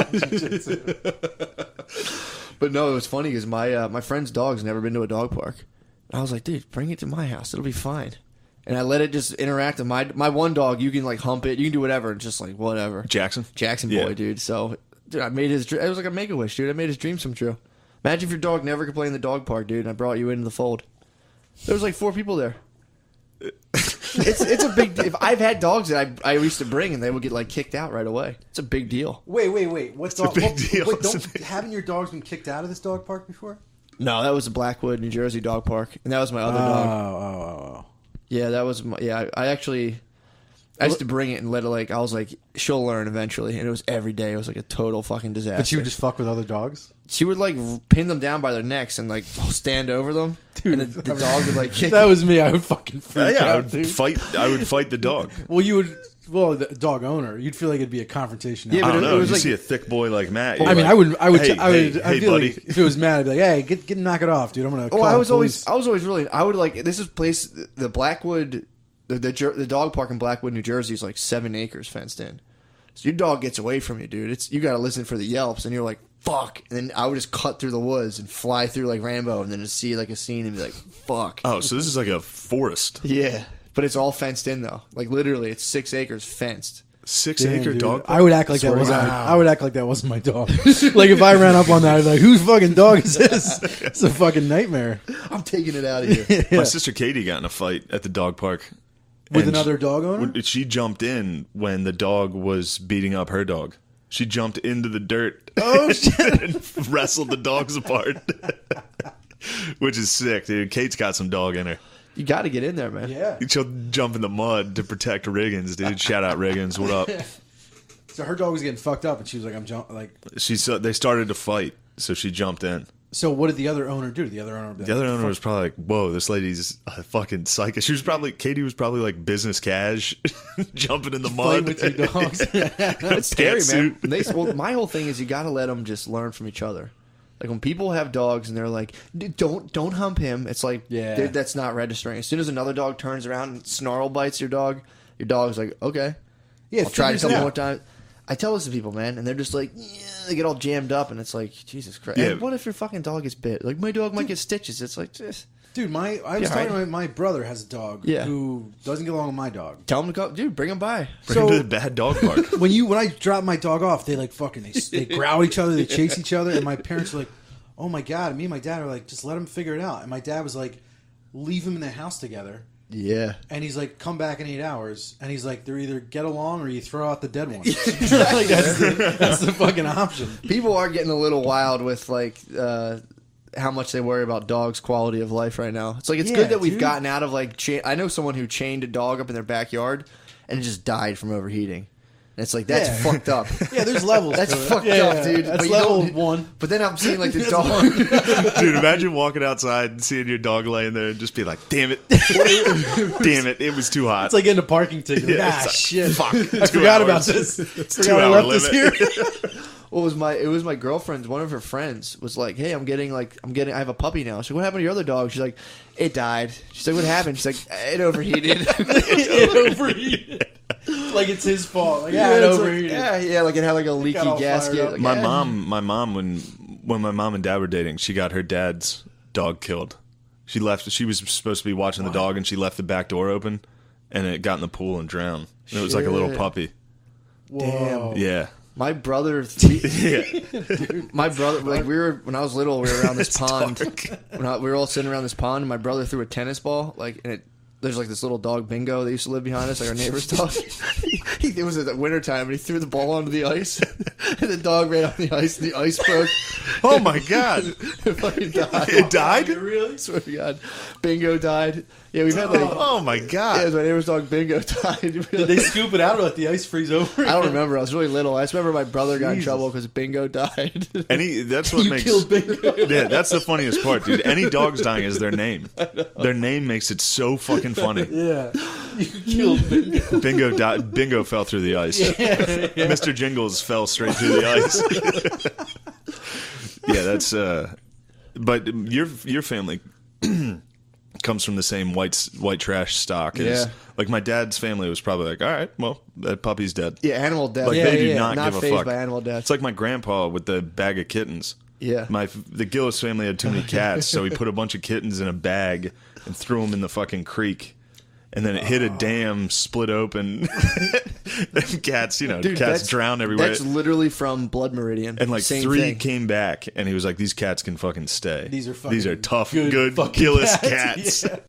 [SPEAKER 3] But no, it was funny because my uh, my friend's dog's never been to a dog park. I was like, dude, bring it to my house. It'll be fine. And I let it just interact with my my one dog. You can like hump it. You can do whatever. It's just like whatever.
[SPEAKER 2] Jackson,
[SPEAKER 3] Jackson
[SPEAKER 2] Yeah.
[SPEAKER 3] boy, dude. So, dude, I made his. dr- It was like a make a wish, dude. I made his dreams come true. Imagine if your dog never could play in the dog park, dude. And I brought you into the fold. There was like four people there. it's it's a big. If I've had dogs that I I used to bring and they would get like kicked out right away. It's a big deal.
[SPEAKER 4] wait, wait, wait. What dog?
[SPEAKER 2] big
[SPEAKER 4] what,
[SPEAKER 2] deal.
[SPEAKER 4] Wait,
[SPEAKER 2] It's a
[SPEAKER 4] don't,
[SPEAKER 2] big-
[SPEAKER 4] haven't your dogs been kicked out of this dog park before?
[SPEAKER 3] No, that was the Blackwood, New Jersey dog park, and that was my other
[SPEAKER 4] Oh,
[SPEAKER 3] dog.
[SPEAKER 4] oh, oh, oh.
[SPEAKER 3] Yeah, that was my, yeah. I, I actually, I used to bring it and let it like I was like she'll learn eventually, and it was every day. It was like a total fucking disaster.
[SPEAKER 4] But you would just fuck with other dogs?
[SPEAKER 3] she would like pin them down by their necks and like stand over them, and the, the dog would like kick.
[SPEAKER 4] That was me. I would fucking
[SPEAKER 2] yeah,
[SPEAKER 4] freak
[SPEAKER 2] yeah, I
[SPEAKER 4] out,
[SPEAKER 2] would
[SPEAKER 4] dude.
[SPEAKER 2] fight. I would fight the dog.
[SPEAKER 4] Well, you would. Well, the dog owner, you'd feel like it'd be a confrontation.
[SPEAKER 3] Yeah,
[SPEAKER 2] I
[SPEAKER 3] but
[SPEAKER 2] don't
[SPEAKER 3] it-
[SPEAKER 2] know.
[SPEAKER 3] it was
[SPEAKER 2] you
[SPEAKER 3] like-
[SPEAKER 2] see a thick boy like Matt.
[SPEAKER 4] I
[SPEAKER 2] you're
[SPEAKER 4] mean,
[SPEAKER 2] like,
[SPEAKER 4] I would, I would,
[SPEAKER 2] Hey,
[SPEAKER 4] I would,
[SPEAKER 2] hey,
[SPEAKER 4] I
[SPEAKER 2] hey,
[SPEAKER 4] feel
[SPEAKER 2] buddy.
[SPEAKER 4] like if it was Matt, I'd be like, "Hey, get, get, knock it off, dude. I'm gonna."
[SPEAKER 3] Oh,
[SPEAKER 4] call
[SPEAKER 3] I
[SPEAKER 4] the
[SPEAKER 3] was always,
[SPEAKER 4] police."
[SPEAKER 3] I was always really. I would like this is place the Blackwood, the the, Jer- the dog park in Blackwood, New Jersey is like seven acres fenced in. So your dog gets away from you, dude. It's you got to listen for the yelps, and you're like, "Fuck!" And then I would just cut through the woods and fly through like Rambo, and then just see like a scene and be like, "Fuck!"
[SPEAKER 2] Oh, so this is like a forest,
[SPEAKER 3] Yeah, but it's all fenced in though. Like literally, it's six acres fenced.
[SPEAKER 2] six
[SPEAKER 4] Damn,
[SPEAKER 2] acre
[SPEAKER 4] dude.
[SPEAKER 2] dog.
[SPEAKER 4] I would act like that
[SPEAKER 3] Swear to
[SPEAKER 4] wasn't. My,
[SPEAKER 3] God.
[SPEAKER 4] I would act like that wasn't my dog. Like if I ran up on that, I'd be like, "Whose fucking dog is this?" It's a fucking nightmare.
[SPEAKER 3] I'm taking it out of here.
[SPEAKER 2] My sister Katie got in a fight at the dog park
[SPEAKER 4] With
[SPEAKER 2] And
[SPEAKER 4] another dog owner?
[SPEAKER 2] she, she jumped in when the dog was beating up her dog. She jumped into the dirt.
[SPEAKER 4] Oh, shit.
[SPEAKER 2] And wrestled the dogs apart, which is sick, dude. Kate's got some dog in her.
[SPEAKER 3] You got to get in there, man.
[SPEAKER 4] Yeah.
[SPEAKER 2] She'll jump in the mud to protect Riggins, dude. Shout out Riggins. What up?
[SPEAKER 4] So her dog was getting fucked up, and she was like, "I'm jump." Like,
[SPEAKER 2] She saw they started to fight, so she jumped in.
[SPEAKER 4] so what did the other owner do? The other owner.
[SPEAKER 2] The other owner was probably like, "Whoa, this lady's a fucking psycho." She was probably Katie was probably like business cash, jumping in the
[SPEAKER 4] Fight
[SPEAKER 2] mud
[SPEAKER 4] with your dogs.
[SPEAKER 3] It's scary, man.
[SPEAKER 2] Pantsuit.
[SPEAKER 3] They, well, my whole thing is you got to let them just learn from each other. Like when people have dogs and they're like, "Dude, "Don't don't hump him," it's like,
[SPEAKER 4] Yeah.
[SPEAKER 3] dude, that's not registering. As soon as another dog turns around and snarl bites your dog, your dog's like, "Okay,
[SPEAKER 4] Yeah,
[SPEAKER 3] I'll try it a
[SPEAKER 4] figures it
[SPEAKER 3] couple
[SPEAKER 4] out.
[SPEAKER 3] more times." I tell this to people, man, and they're just like, yeah, they get all jammed up, and it's like, Jesus Christ.
[SPEAKER 2] Yeah.
[SPEAKER 3] And what if your fucking dog gets bit? Like my dog might get stitches. It's like, just
[SPEAKER 4] Dude, my I was
[SPEAKER 3] Yeah,
[SPEAKER 4] talking
[SPEAKER 3] right.
[SPEAKER 4] to my, my brother has a dog
[SPEAKER 3] Yeah.
[SPEAKER 4] who doesn't get along with my dog.
[SPEAKER 3] tell them to go, dude, bring him by.
[SPEAKER 2] Bring him to the bad dog park.
[SPEAKER 4] When you when I drop my dog off, they like fucking they, they growl at each other, they chase each other, and my parents are like, "Oh my god!" Me and my dad are like, "Just let him figure it out." And my dad was like, "Leave him in the house together."
[SPEAKER 3] Yeah.
[SPEAKER 4] And he's like, "Come back in eight hours." And he's like, "They're either get along or you throw out the dead one." Like, that's, the, that's the fucking option.
[SPEAKER 3] People are getting a little wild with like uh, how much they worry about dogs' quality of life right now. It's like it's
[SPEAKER 4] Yeah,
[SPEAKER 3] good that we've
[SPEAKER 4] dude.
[SPEAKER 3] gotten out of like. Cha- I know someone who chained a dog up in their backyard and it just died from overheating. And it's like that's
[SPEAKER 4] Yeah.
[SPEAKER 3] fucked up.
[SPEAKER 4] Yeah, there's levels.
[SPEAKER 3] That's
[SPEAKER 4] to it.
[SPEAKER 3] fucked
[SPEAKER 4] Yeah,
[SPEAKER 3] up,
[SPEAKER 4] yeah,
[SPEAKER 3] dude.
[SPEAKER 4] That's
[SPEAKER 3] But you
[SPEAKER 4] level
[SPEAKER 3] don't-
[SPEAKER 4] one.
[SPEAKER 3] But then I'm seeing like the
[SPEAKER 4] That's
[SPEAKER 3] dog.
[SPEAKER 2] Dude, imagine walking outside and seeing your dog laying there and just be like, "Damn it, damn it, it was too hot."
[SPEAKER 4] It's like getting a parking ticket.
[SPEAKER 2] Yeah,
[SPEAKER 4] ah,
[SPEAKER 2] it's like,
[SPEAKER 4] shit.
[SPEAKER 2] fuck,
[SPEAKER 4] I
[SPEAKER 2] two
[SPEAKER 4] forgot
[SPEAKER 2] hours.
[SPEAKER 4] about this.
[SPEAKER 2] It's
[SPEAKER 4] Forgot I
[SPEAKER 2] two-hour
[SPEAKER 4] left this
[SPEAKER 2] limit.
[SPEAKER 4] here.
[SPEAKER 3] What was my? It was my girlfriend's. One of her friends was like, "Hey, I'm getting like, I'm getting. I have a puppy now." She's like, "What happened to your other dog?" She's like, "It died." She's like, "What happened?" She's like, "It overheated."
[SPEAKER 4] It overheated. Like it's his fault. Like, yeah, it
[SPEAKER 3] it's like-
[SPEAKER 4] overheated.
[SPEAKER 3] yeah, yeah, like it had like a leaky
[SPEAKER 4] got all fired
[SPEAKER 3] gasket.
[SPEAKER 4] up.
[SPEAKER 3] Like,
[SPEAKER 2] My
[SPEAKER 3] yeah.
[SPEAKER 2] mom, my mom, when when my mom and dad were dating, she got her dad's dog killed. She left. She was supposed to be watching the dog, and she left the back door open, and it got in the pool and drowned. And it was like a little
[SPEAKER 3] Shit.
[SPEAKER 2] puppy.
[SPEAKER 3] Damn.
[SPEAKER 2] Yeah.
[SPEAKER 3] My brother, we,
[SPEAKER 2] Yeah.
[SPEAKER 3] my brother, like we were when I was little, we were around this pond. When I, we were all sitting around this pond, and my brother threw a tennis ball, like, and it. There's like this little dog Bingo that used to live behind us, like our neighbor's dog. he, it was at the winter time, and he threw the ball onto the ice, and the dog ran on the ice, and the ice broke.
[SPEAKER 2] Oh my god.
[SPEAKER 3] It fucking died.
[SPEAKER 2] It died?
[SPEAKER 4] Really?
[SPEAKER 3] Swear to God, Bingo died. Yeah, we've had like,
[SPEAKER 2] Oh my
[SPEAKER 3] yeah,
[SPEAKER 2] god.
[SPEAKER 3] it was my neighbor's dog Bingo died.
[SPEAKER 4] Did they scoop it out or let the ice freeze over?
[SPEAKER 3] I don't remember. I was really little. I just remember my brother got in
[SPEAKER 4] Jesus.
[SPEAKER 3] trouble because Bingo died.
[SPEAKER 2] Any that's what
[SPEAKER 4] You
[SPEAKER 2] makes
[SPEAKER 4] killed Bingo.
[SPEAKER 2] Yeah, that's the funniest part, dude. Any dog's dying is their name. Their name makes it so fucking funny.
[SPEAKER 4] Yeah. You killed Bingo.
[SPEAKER 2] Bingo died. Bingo fell through the ice. Mister Jingles fell straight through the ice. Yeah, that's. uh But your your family comes from the same white white trash stock as
[SPEAKER 3] Yeah.
[SPEAKER 2] like my dad's family was probably like, all right, well, that puppy's dead.
[SPEAKER 3] Yeah, animal death.
[SPEAKER 2] Like
[SPEAKER 3] yeah,
[SPEAKER 2] they do
[SPEAKER 3] yeah, yeah.
[SPEAKER 2] not, give a
[SPEAKER 3] fazed
[SPEAKER 2] fuck.
[SPEAKER 3] by animal death.
[SPEAKER 2] It's like my grandpa with the bag of kittens.
[SPEAKER 3] Yeah.
[SPEAKER 2] My the Gillis family had too many cats, so he put a bunch of kittens in a bag and threw them in the fucking creek. And then it hit a dam, split open. And cats, you know,
[SPEAKER 3] Dude,
[SPEAKER 2] cats
[SPEAKER 3] that's-
[SPEAKER 2] drown everywhere.
[SPEAKER 3] That's literally from Blood Meridian.
[SPEAKER 2] And like
[SPEAKER 3] Same
[SPEAKER 2] three
[SPEAKER 3] thing.
[SPEAKER 2] came back, and he was like, "These cats can fucking stay.
[SPEAKER 4] These are fucking
[SPEAKER 2] these are tough,
[SPEAKER 4] good
[SPEAKER 2] good,
[SPEAKER 4] fucking
[SPEAKER 2] Gillis
[SPEAKER 4] cats."
[SPEAKER 2] cats."
[SPEAKER 4] Yeah.